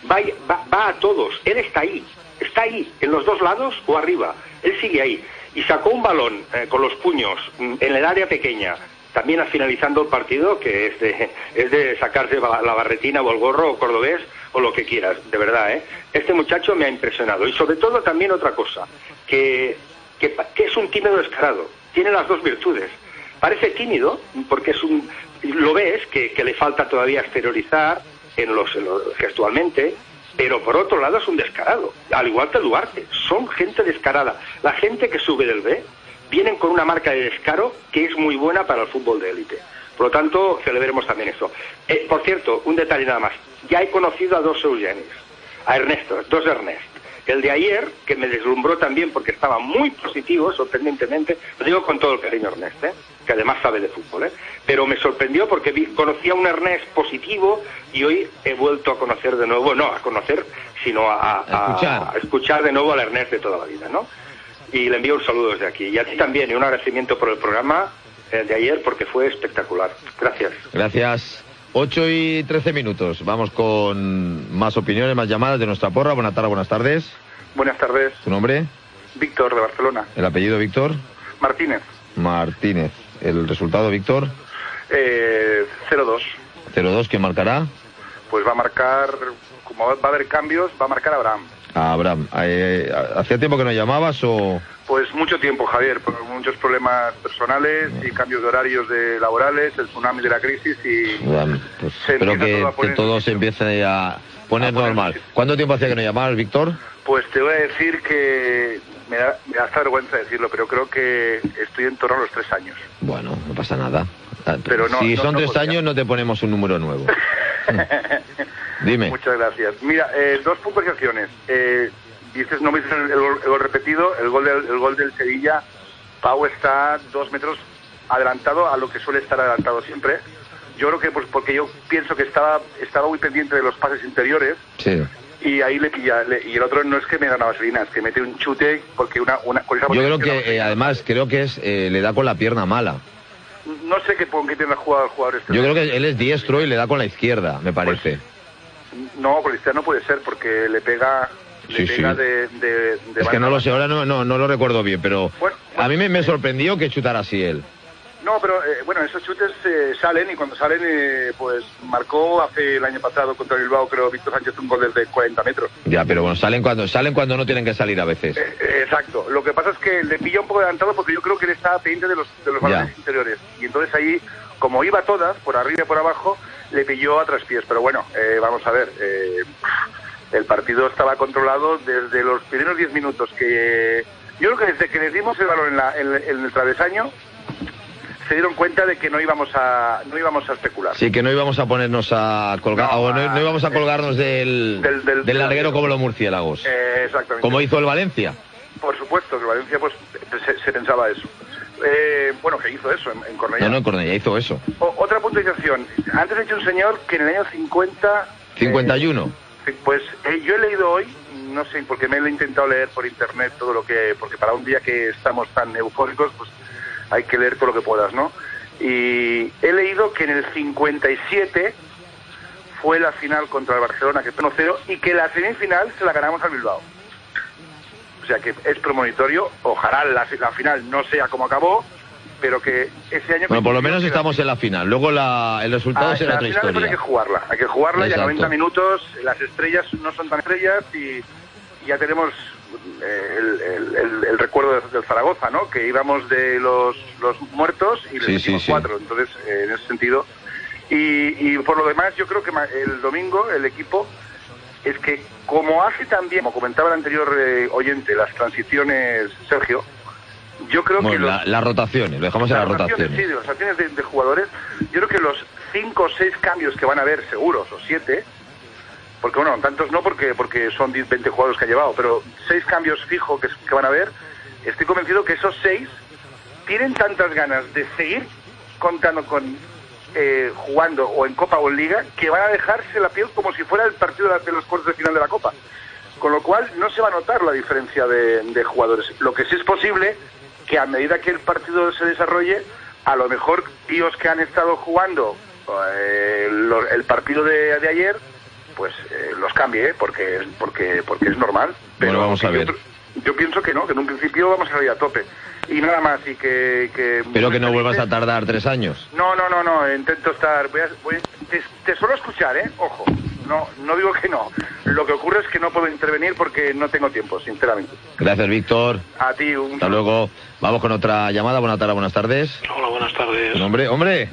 va a todos. Él está ahí, en los dos lados o arriba. Él sigue ahí. Y sacó un balón con los puños en el área pequeña, también finalizando el partido, que es de sacarse la barretina o el gorro o cordobés o lo que quieras, de verdad, ¿eh? Este muchacho me ha impresionado. Y sobre todo también otra cosa, que es un tímido descarado. Tiene las dos virtudes. Parece tímido, porque lo ves que le falta todavía exteriorizar gestualmente, pero por otro lado es un descarado, al igual que Duarte. Son gente descarada. La gente que sube del B vienen con una marca de descaro que es muy buena para el fútbol de élite. Por lo tanto, celebremos también eso. Por cierto, un detalle nada más. Ya he conocido a dos Eugenis, dos Ernest. El de ayer, que me deslumbró también porque estaba muy positivo, sorprendentemente, lo digo con todo el cariño, Ernest, que además sabe de fútbol, pero me sorprendió porque conocía a un Ernest positivo y hoy he vuelto a conocer de nuevo, no a conocer, sino a escuchar de nuevo al Ernest de toda la vida, ¿no? Y le envío un saludo desde aquí. Y a ti también, y un agradecimiento por el programa de ayer porque fue espectacular. Gracias. Gracias. 8:13. Vamos con más opiniones, más llamadas de nuestra porra. Buenas tardes. Buenas tardes. ¿Tu nombre? Víctor, de Barcelona. ¿El apellido, Víctor? Martínez. ¿El resultado, Víctor? 0-2. 0-2, ¿quién marcará? Pues va a marcar, como va a haber cambios, va a marcar Abraham. Abraham. ¿Hacía tiempo que no llamabas o...? Pues mucho tiempo, Javier, por muchos problemas personales y cambios de horarios laborales, el tsunami de la crisis y... Bueno, pues espero que todo se empiece a poner normal. ¿Cuánto tiempo hacía que no llamabas, Víctor? Pues te voy a decir que me da hasta vergüenza decirlo, pero creo que estoy en torno a los 3 años. Bueno, no pasa nada. Pero si son 3 años no te ponemos un número nuevo. Dime. Muchas gracias. Mira, 2 puntuaciones. Dices, no me dices el gol repetido, el gol del Sevilla. Pau está 2 metros adelantado a lo que suele estar adelantado siempre. Yo creo que pues porque yo pienso que estaba muy pendiente de los pases interiores. Sí. Y ahí le pilla, y el otro no es que me da una vaselina, es que mete un chute porque con esa yo creo que además creo que le da con la pierna mala. No sé con qué pierna juega el jugador este. Yo creo que él es diestro y le da con la izquierda, me parece. Pues, no, por la izquierda no puede ser porque le pega. Sí. Es que no lo sé, ahora no lo recuerdo bien, pero bueno, a mí me sorprendió que chutara así él. No, pero bueno, esos chutes salen y cuando salen, pues marcó hace el año pasado contra el Bilbao, creo, Víctor Sánchez un gol desde 40 metros. Ya, pero bueno, salen cuando no tienen que salir a veces. Exacto, lo que pasa es que le pilla un poco adelantado porque yo creo que él estaba pendiente de los balones interiores. Y entonces ahí, como iba todas, por arriba y por abajo, le pilló a traspiés. Pero bueno, vamos a ver... el partido estaba controlado desde los primeros 10 minutos que... Yo creo que desde que les dimos el balón en el travesaño se dieron cuenta de que no íbamos a especular. Sí, que no íbamos a ponernos a colgar, no íbamos a colgarnos del larguero como los murciélagos. Exactamente. Como hizo el Valencia. Por supuesto, que el Valencia pues se pensaba eso. bueno, que hizo eso en Cornellá. No, en Cornellá hizo eso. Otra puntualización. Antes ha dicho un señor que en el año 51. Pues yo he leído hoy, no sé, porque me lo he intentado leer por internet todo lo que... Porque para un día que estamos tan eufóricos, pues hay que leer todo lo que puedas, ¿no? Y he leído que en el 57 fue la final contra el Barcelona, que fue 1-0, y que la semifinal se la ganamos al Bilbao. O sea que es premonitorio. Ojalá la final no sea como acabó, pero que ese año... Bueno, por lo menos estamos en la final. Luego el resultado será otra historia. Hay que jugarla y a 90 minutos las estrellas no son tan estrellas y ya tenemos el recuerdo del Zaragoza, ¿no? Que íbamos de los muertos y les metimos 4. Entonces, en ese sentido... Y por lo demás, yo creo que el domingo el equipo es que, como hace también, como comentaba el anterior oyente, las transiciones, Sergio, yo creo que las rotaciones, lo dejamos en las rotaciones. Sí, las rotaciones de jugadores, yo creo que los 5 o 6 cambios que van a haber seguros, o 7, porque bueno, tantos no porque son 20 jugadores que ha llevado, pero 6 cambios fijos que van a haber, estoy convencido que esos 6 tienen tantas ganas de seguir contando con jugando o en Copa o en Liga, que van a dejarse la piel como si fuera el partido de los cuartos de final de la Copa, con lo cual no se va a notar la diferencia de jugadores. Lo que sí es posible que a medida que el partido se desarrolle, a lo mejor tíos que han estado jugando el partido de ayer, pues los cambie, porque es normal. Pero bueno, vamos a ver. Yo pienso que no, que en un principio vamos a salir a tope. Y nada más, y que Espero que no vuelvas a tardar 3 años. No, intento estar... Te suelo escuchar, ojo, no digo que no. Lo que ocurre es que no puedo intervenir porque no tengo tiempo, sinceramente. Gracias, Víctor. A ti, Hasta luego. Vamos con otra llamada. Buenas tardes. Hola, buenas tardes. Hombre.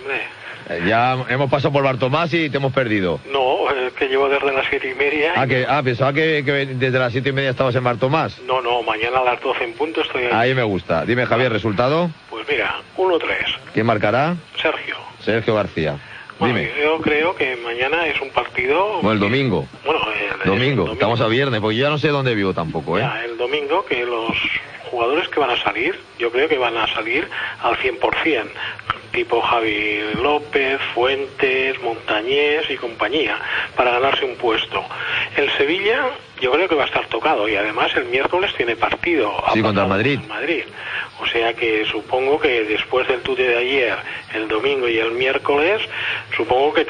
Ya hemos pasado por Bartomás y te hemos perdido. No, que llevo desde las 7:30. Pensaba que desde las 7:30 estabas en Bartomás. No, mañana a las 12 en punto estoy ahí me gusta. Dime, Javier, ¿resultado? Pues mira, 1-3. ¿Quién marcará? Sergio García. Bueno, dime. Yo creo que mañana es un partido... Bueno, el domingo. El domingo. Estamos a viernes, porque yo ya no sé dónde vivo tampoco, Ya, el domingo, que los jugadores que van a salir, yo creo que van a salir al 100%, tipo Javi López, Fuentes, Montañés y compañía, para ganarse un puesto. El Sevilla, yo creo que va a estar tocado, y además el miércoles tiene partido. Sí, contra el Madrid. O sea que supongo que después del tute de ayer, el domingo y el miércoles, supongo que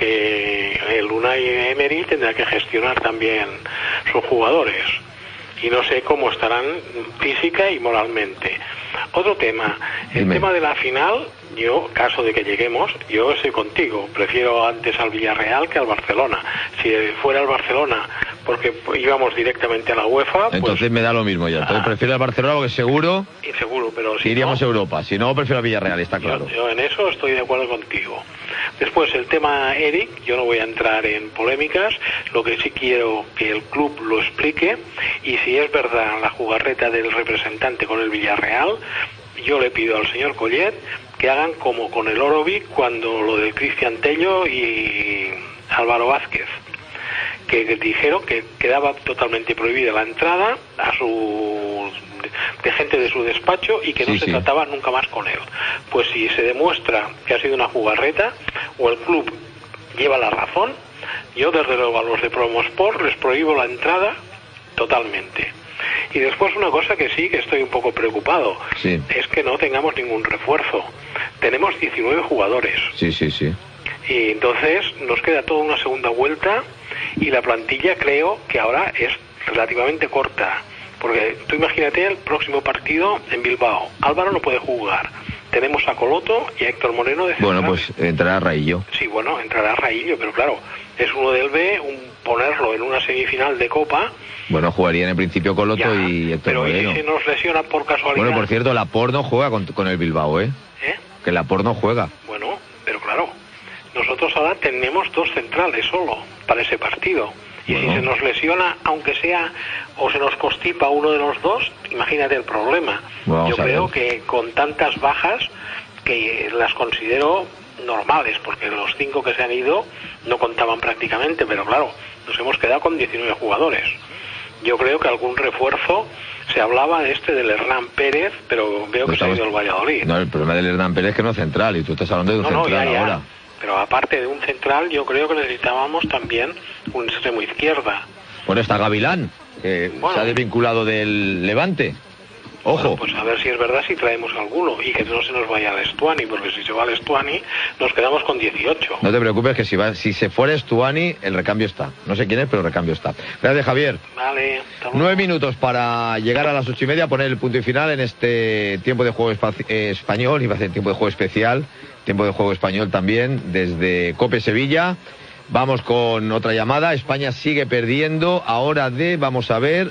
el Unai Emery tendrá que gestionar también sus jugadores. Y no sé cómo estarán física y moralmente. Otro tema, el tema de la final, yo, caso de que lleguemos, yo estoy contigo. Prefiero antes al Villarreal que al Barcelona. Si fuera al Barcelona, porque íbamos directamente a la UEFA... Entonces me da lo mismo ya. Entonces prefiero al Barcelona porque seguro... pero si iríamos a Europa. Si no, prefiero al Villarreal, está claro. Yo en eso estoy de acuerdo contigo. Después, el tema Eric, yo no voy a entrar en polémicas. Lo que sí quiero que el club lo explique. Y si es verdad la jugarreta del representante con el Villarreal, yo le pido al señor Collet que hagan como con el Orovic cuando lo del Cristian Tello y Álvaro Vázquez, que dijeron que quedaba totalmente prohibida la entrada de gente de su despacho y que no se trataba nunca más con él. Pues si se demuestra que ha sido una jugarreta o el club lleva la razón, yo desde luego a los de Promosport les prohíbo la entrada totalmente. Y después una cosa que sí que estoy un poco preocupado, es que no tengamos ningún refuerzo. Tenemos 19 jugadores. Sí. Y entonces nos queda toda una segunda vuelta y la plantilla creo que ahora es relativamente corta. Porque tú imagínate el próximo partido en Bilbao. Álvaro no puede jugar. Tenemos a Coloto y a Héctor Moreno de central. Bueno, pues entrará Raillo. Sí, bueno, entrará Raillo, pero claro, es uno del B, ponerlo en una semifinal de Copa. Bueno, jugarían en principio Coloto y Héctor Moreno. Pero ¿y si nos lesiona por casualidad? Bueno, por cierto, Laporte no juega con el Bilbao, ¿eh? Que Laporte no juega. Bueno, pero claro, nosotros ahora tenemos 2 centrales solo para ese partido. Y si se nos lesiona, aunque sea, o se nos constipa uno de los dos, imagínate el problema. Yo creo que con tantas bajas, que las considero normales, porque los 5 que se han ido no contaban prácticamente, pero claro, nos hemos quedado con 19 jugadores. yo creo que algún refuerzo. Se hablaba del Hernán Pérez, pero veo que se ha ido el Valladolid. No, el problema del Hernán Pérez es que no es central, y tú estás hablando de un central ya. ahora. Pero aparte de un central, yo creo que necesitábamos también un extremo izquierda. Bueno, está Gavilán, que se ha desvinculado del Levante. Ojo. Bueno, pues a ver si es verdad, si traemos alguno y que no se nos vaya al Stuani, porque si se va al Stuani nos quedamos con 18. No te preocupes, que si se fuera Stuani, el recambio está. No sé quién es, pero el recambio está. Gracias, Javier. Vale. 9 minutos para llegar a las 8:30, poner el punto y final en este tiempo de juego español, iba a ser tiempo de juego especial, tiempo de juego español también, desde COPE Sevilla. Vamos con otra llamada. España sigue perdiendo, ahora vamos a ver...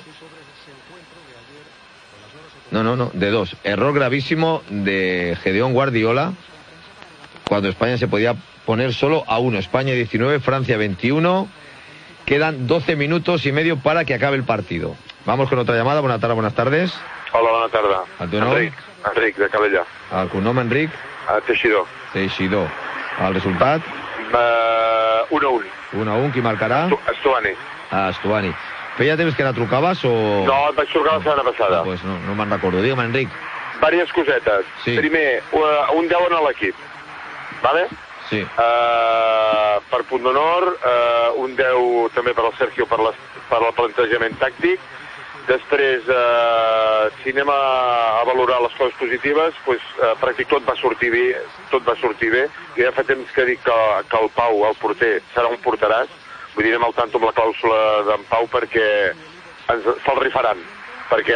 No, de 2. Error gravísimo de Gedeón Guardiola, cuando España se podía poner solo a 1. España 19, Francia 21. Quedan 12 minutos y medio para que acabe el partido. Vamos con otra llamada. Buenas tardes. Hola, bona tarda. El teu nom? Enric, de Calella. El cognom, Enric? Teixidor. El resultat? 1-1. 1-1, qui marcarà? Estuani. Estuani. Feia temps que la trucaves o...? No, et vaig trucar la setmana passada. Pues no me'n recordo. Digue'm, Enric. Diverses cosetes. Sí. Primer, un 10 en l'equip. Vale? Sí. Per punt d'honor, un 10 també per al Sergio per al plantejament tàctic. Després, si anem a valorar les coses positives, pràcticament tot va sortir bé. I ja fa temps que dic que el Pau, el porter, serà un porteràs. Vull dir, anem al tanto amb la clàusula d'en Pau perquè se'l rifaran. Perquè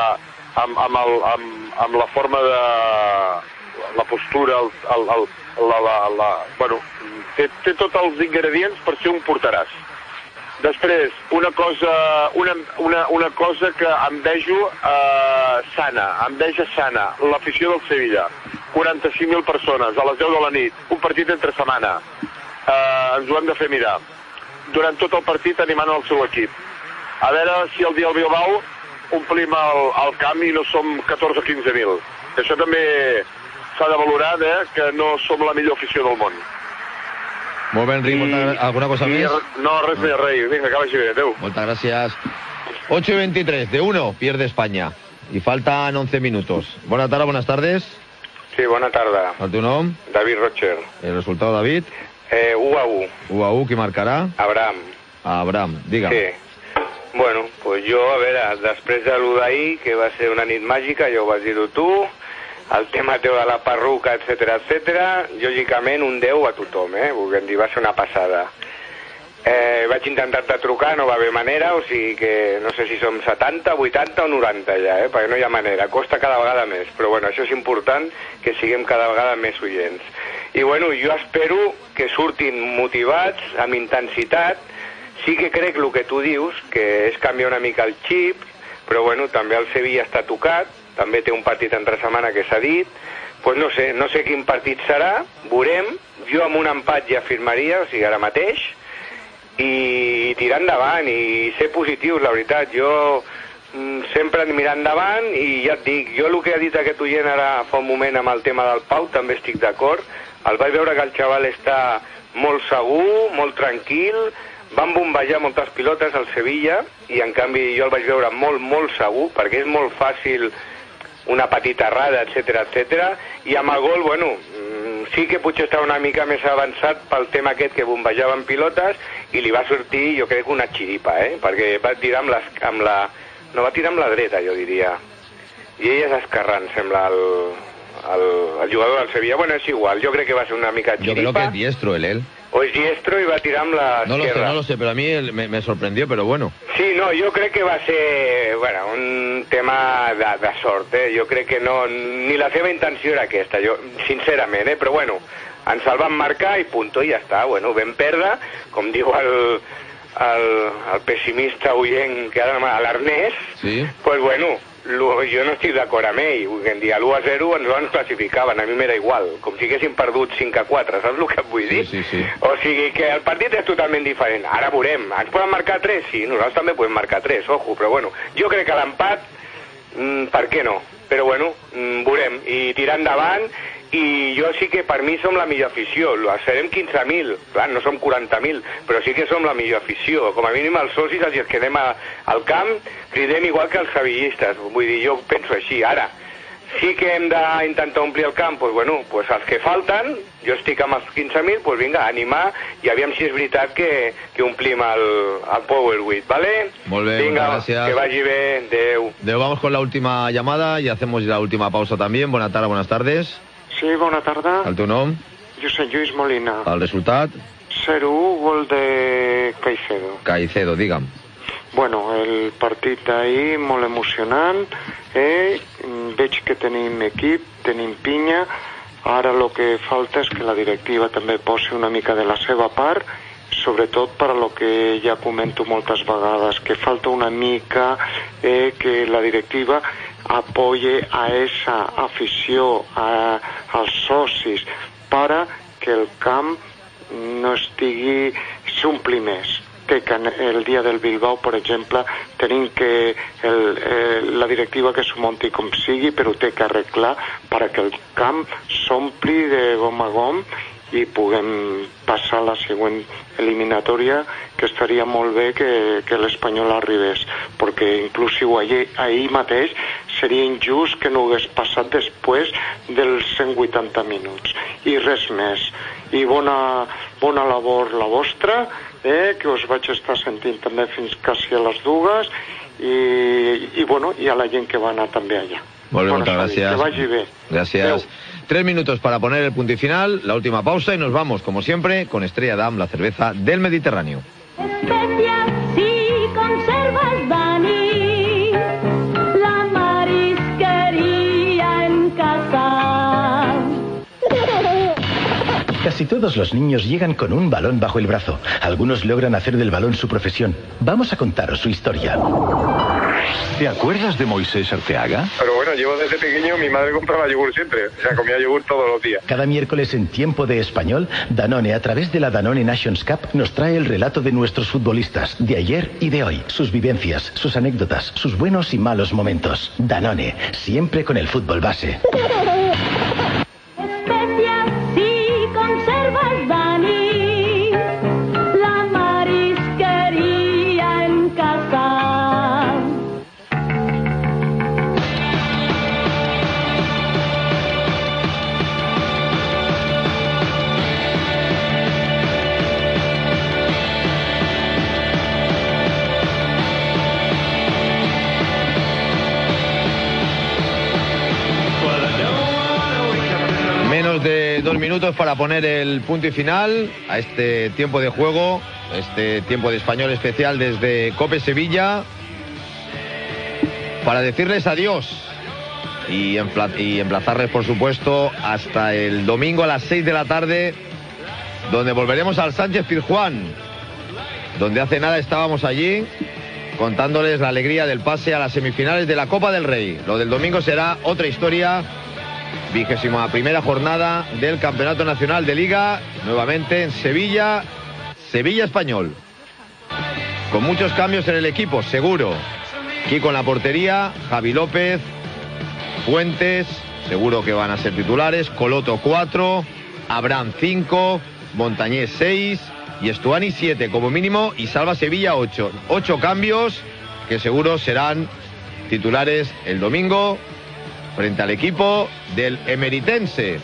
amb la forma de... la postura, bueno, té tots els ingredients per ser un porteràs. Després, una cosa que envejo enveja sana, l'afició del Sevilla. 45.000 persones, a les 10 de la nit, un partit entre setmana. Ens ho hem de fer mirar. Durant tot el partit animant el seu equip. A veure si el dia al Bilbao omplim el camp i no som 14 o 15.000. Això també s'ha de valorar, que no som la millor afició del món. Molt bé, Enric, alguna cosa més? No, res més, rei. Vinga, que vagi bé, adeu. Muchas gracias. 8:23, de 1, pierde España. Y faltan 11 minutos. Buenas tardes. Sí, bona tarda. ¿El teu nom? David Rocher. ¿El resultado, David? 1-1. 1-1, qui marcarà? Abraham, digue'm. Sí. Bueno, pues jo, a veure, després de lo d'ahir, que va ser una nit màgica, ja ho vas dir tu, el tema teu de la perruca, etcètera, lògicament un 10 a tothom, volguem dir, va ser una passada. Vaig intentar de trucar, no va haver manera, o sigui que no sé si som 70, 80 o 90 ja, perquè no hi ha manera, costa cada vegada més, però bueno, això és important, que siguem cada vegada més oients. I bueno, jo espero que surtin motivats, amb intensitat. Sí que crec el que tu dius, que és canviar una mica el xip, però bueno, també el Sevilla està tocat, també té un partit entre setmana que s'ha dit, pues no sé quin partit serà, veurem, jo amb un empat ja firmaria, o sigui, ara mateix, i tirar endavant, i ser positius, la veritat, jo sempre mirar endavant, i ja et dic, jo el que ha dit aquest oient ara fa un moment amb el tema del Pau, també estic d'acord, el vaig veure que el xaval està molt segur, molt tranquil, van bombejar moltes pilotes al Sevilla, i en canvi jo el vaig veure molt, molt segur, perquè és molt fàcil una petita errada, etcètera, i amb el gol, bueno, sí que potser estava una mica més avançat pel tema aquest que bombejaven pilotes, i li va sortir, jo crec, una xiripa, perquè va tirar no va tirar amb la dreta, jo diria, i ell és esquerrant, sembla el jugador del Sevilla. Bueno, és igual, jo crec que va ser una mica xiripa. Yo creo que es diestro él. O es diestro y va a tirar amb la esquerra. No lo sé, pero a mí me sorprendió, pero bueno. Sí, no, jo crec que va ser, bueno, un tema de sort, Jo crec que no, ni la seva intenció era aquesta, sincerament, però bueno, ens el van marcar i punto, i ja està, bueno, vam perdre, com diu el pessimista oient que ara l'Ernest, sí. Pues bueno, jo no estic d'acord amb ell, vull dir, a l'1-0 ens classificaven, a mi m'era igual, com si haguéssim perdut 5-4, saps el que et vull dir? Sí. O sigui que el partit és totalment diferent, ara veurem, ens poden marcar 3? Sí, nosaltres també podem marcar 3, ojo, però bueno, jo crec que l'empat, per què no? Però bueno, veurem, i tirar endavant, i jo sí que per mi som la millor afició. Serem 15.000, clar, no som 40.000, però sí que som la millor afició. Com a mínim els socis, els que anem al camp, cridem igual que els sevillistes. Vull dir, jo penso així. Ara, sí que hem d'intentar omplir el camp, doncs, bueno, doncs els que falten, jo estic amb els 15.000, doncs vinga, animar, i aviam si és veritat que omplim el Power 8, ¿vale? Molt bé, vinga, gracias. Que vagi bé, adeu. Adeu, vamos con la última llamada y hacemos la última pausa también. Buenas tardes. Sí, bona tarda. El teu nom? Josep Lluís Molina. El resultat? 0-1, gol de Caicedo. Caicedo, digue'm. Bueno, el partit d'ahir molt emocionant, veig que tenim equip, tenim pinya, ara el que falta és que la directiva també posi una mica de la seva part, sobretot per a lo que ja comento moltes vegades, que falta una mica que la directiva apoye a esa afició, als socis, para que el camp no estigui s'ompli més. Que el dia del Bilbao, per exemple, tenim que la directiva que s'ho munti com sigui, però té que arreglar perquè el camp s'ompli de gom a gom i puguem passar a la següent eliminatòria, que estaria molt bé que l'Espanyol arribés, perquè inclusiu ahir mateix seria injust que no hagués passat després dels 180 minuts. I res més. I bona labor la vostra, que us vaig estar sentint també fins quasi a les 2, i a la gent que va anar també allà. Molt bé, muchas gracias. Que vagi bé. Gracias. 3 minutos para poner el punto y final, la última pausa y nos vamos, como siempre, con Estrella Damm, la cerveza del Mediterráneo. Especias y conservas, Dani, la marisquería en casa. Casi todos los niños llegan con un balón bajo el brazo. Algunos logran hacer del balón su profesión. Vamos a contaros su historia. ¿Te acuerdas de Moisés Arteaga? Pero bueno, llevo desde pequeño, mi madre compraba yogur siempre. O sea, comía yogur todos los días. Cada miércoles en Tiempo de Español, Danone, a través de la Danone Nations Cup, nos trae el relato de nuestros futbolistas, de ayer y de hoy. Sus vivencias, sus anécdotas, sus buenos y malos momentos. Danone, siempre con el fútbol base. Especias y conservas, Dani, la marisquería en casa. Menos de 2 minutos para poner el punto y final a este tiempo de juego, este tiempo de Español especial desde COPE Sevilla, para decirles adiós y emplazarles, por supuesto, hasta el domingo a las 6 de la tarde, donde volveremos al Sánchez Pizjuán, donde hace nada estábamos allí contándoles la alegría del pase a las semifinales de la Copa del Rey. Lo del domingo será otra historia. 21ª jornada del Campeonato Nacional de Liga, nuevamente en Sevilla, Sevilla Español. Con muchos cambios en el equipo, seguro. Kiko en la portería, Javi López, Fuentes, seguro que van a ser titulares, Coloto 4, Abraham 5, Montañés 6 y Estuani 7 como mínimo, y Salva Sevilla 8. 8 cambios que seguro serán titulares el domingo frente al equipo del emeritense.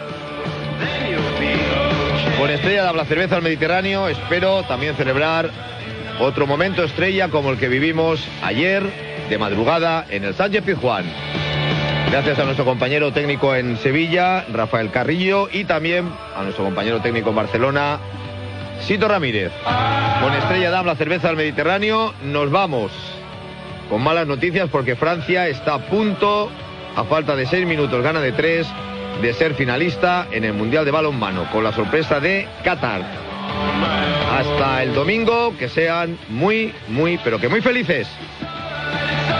Con Estrella Damm, la cerveza del Mediterráneo, espero también celebrar otro momento estrella como el que vivimos ayer de madrugada en el Sánchez Pizjuán. Gracias a nuestro compañero técnico en Sevilla, Rafael Carrillo, y también a nuestro compañero técnico en Barcelona, Sito Ramírez. Con Estrella Damm, la cerveza del Mediterráneo, nos vamos con malas noticias porque Francia está a punto, a falta de 6 minutos, gana de 3, de ser finalista en el Mundial de Balonmano, con la sorpresa de Qatar. Hasta el domingo, que sean muy, pero que muy felices.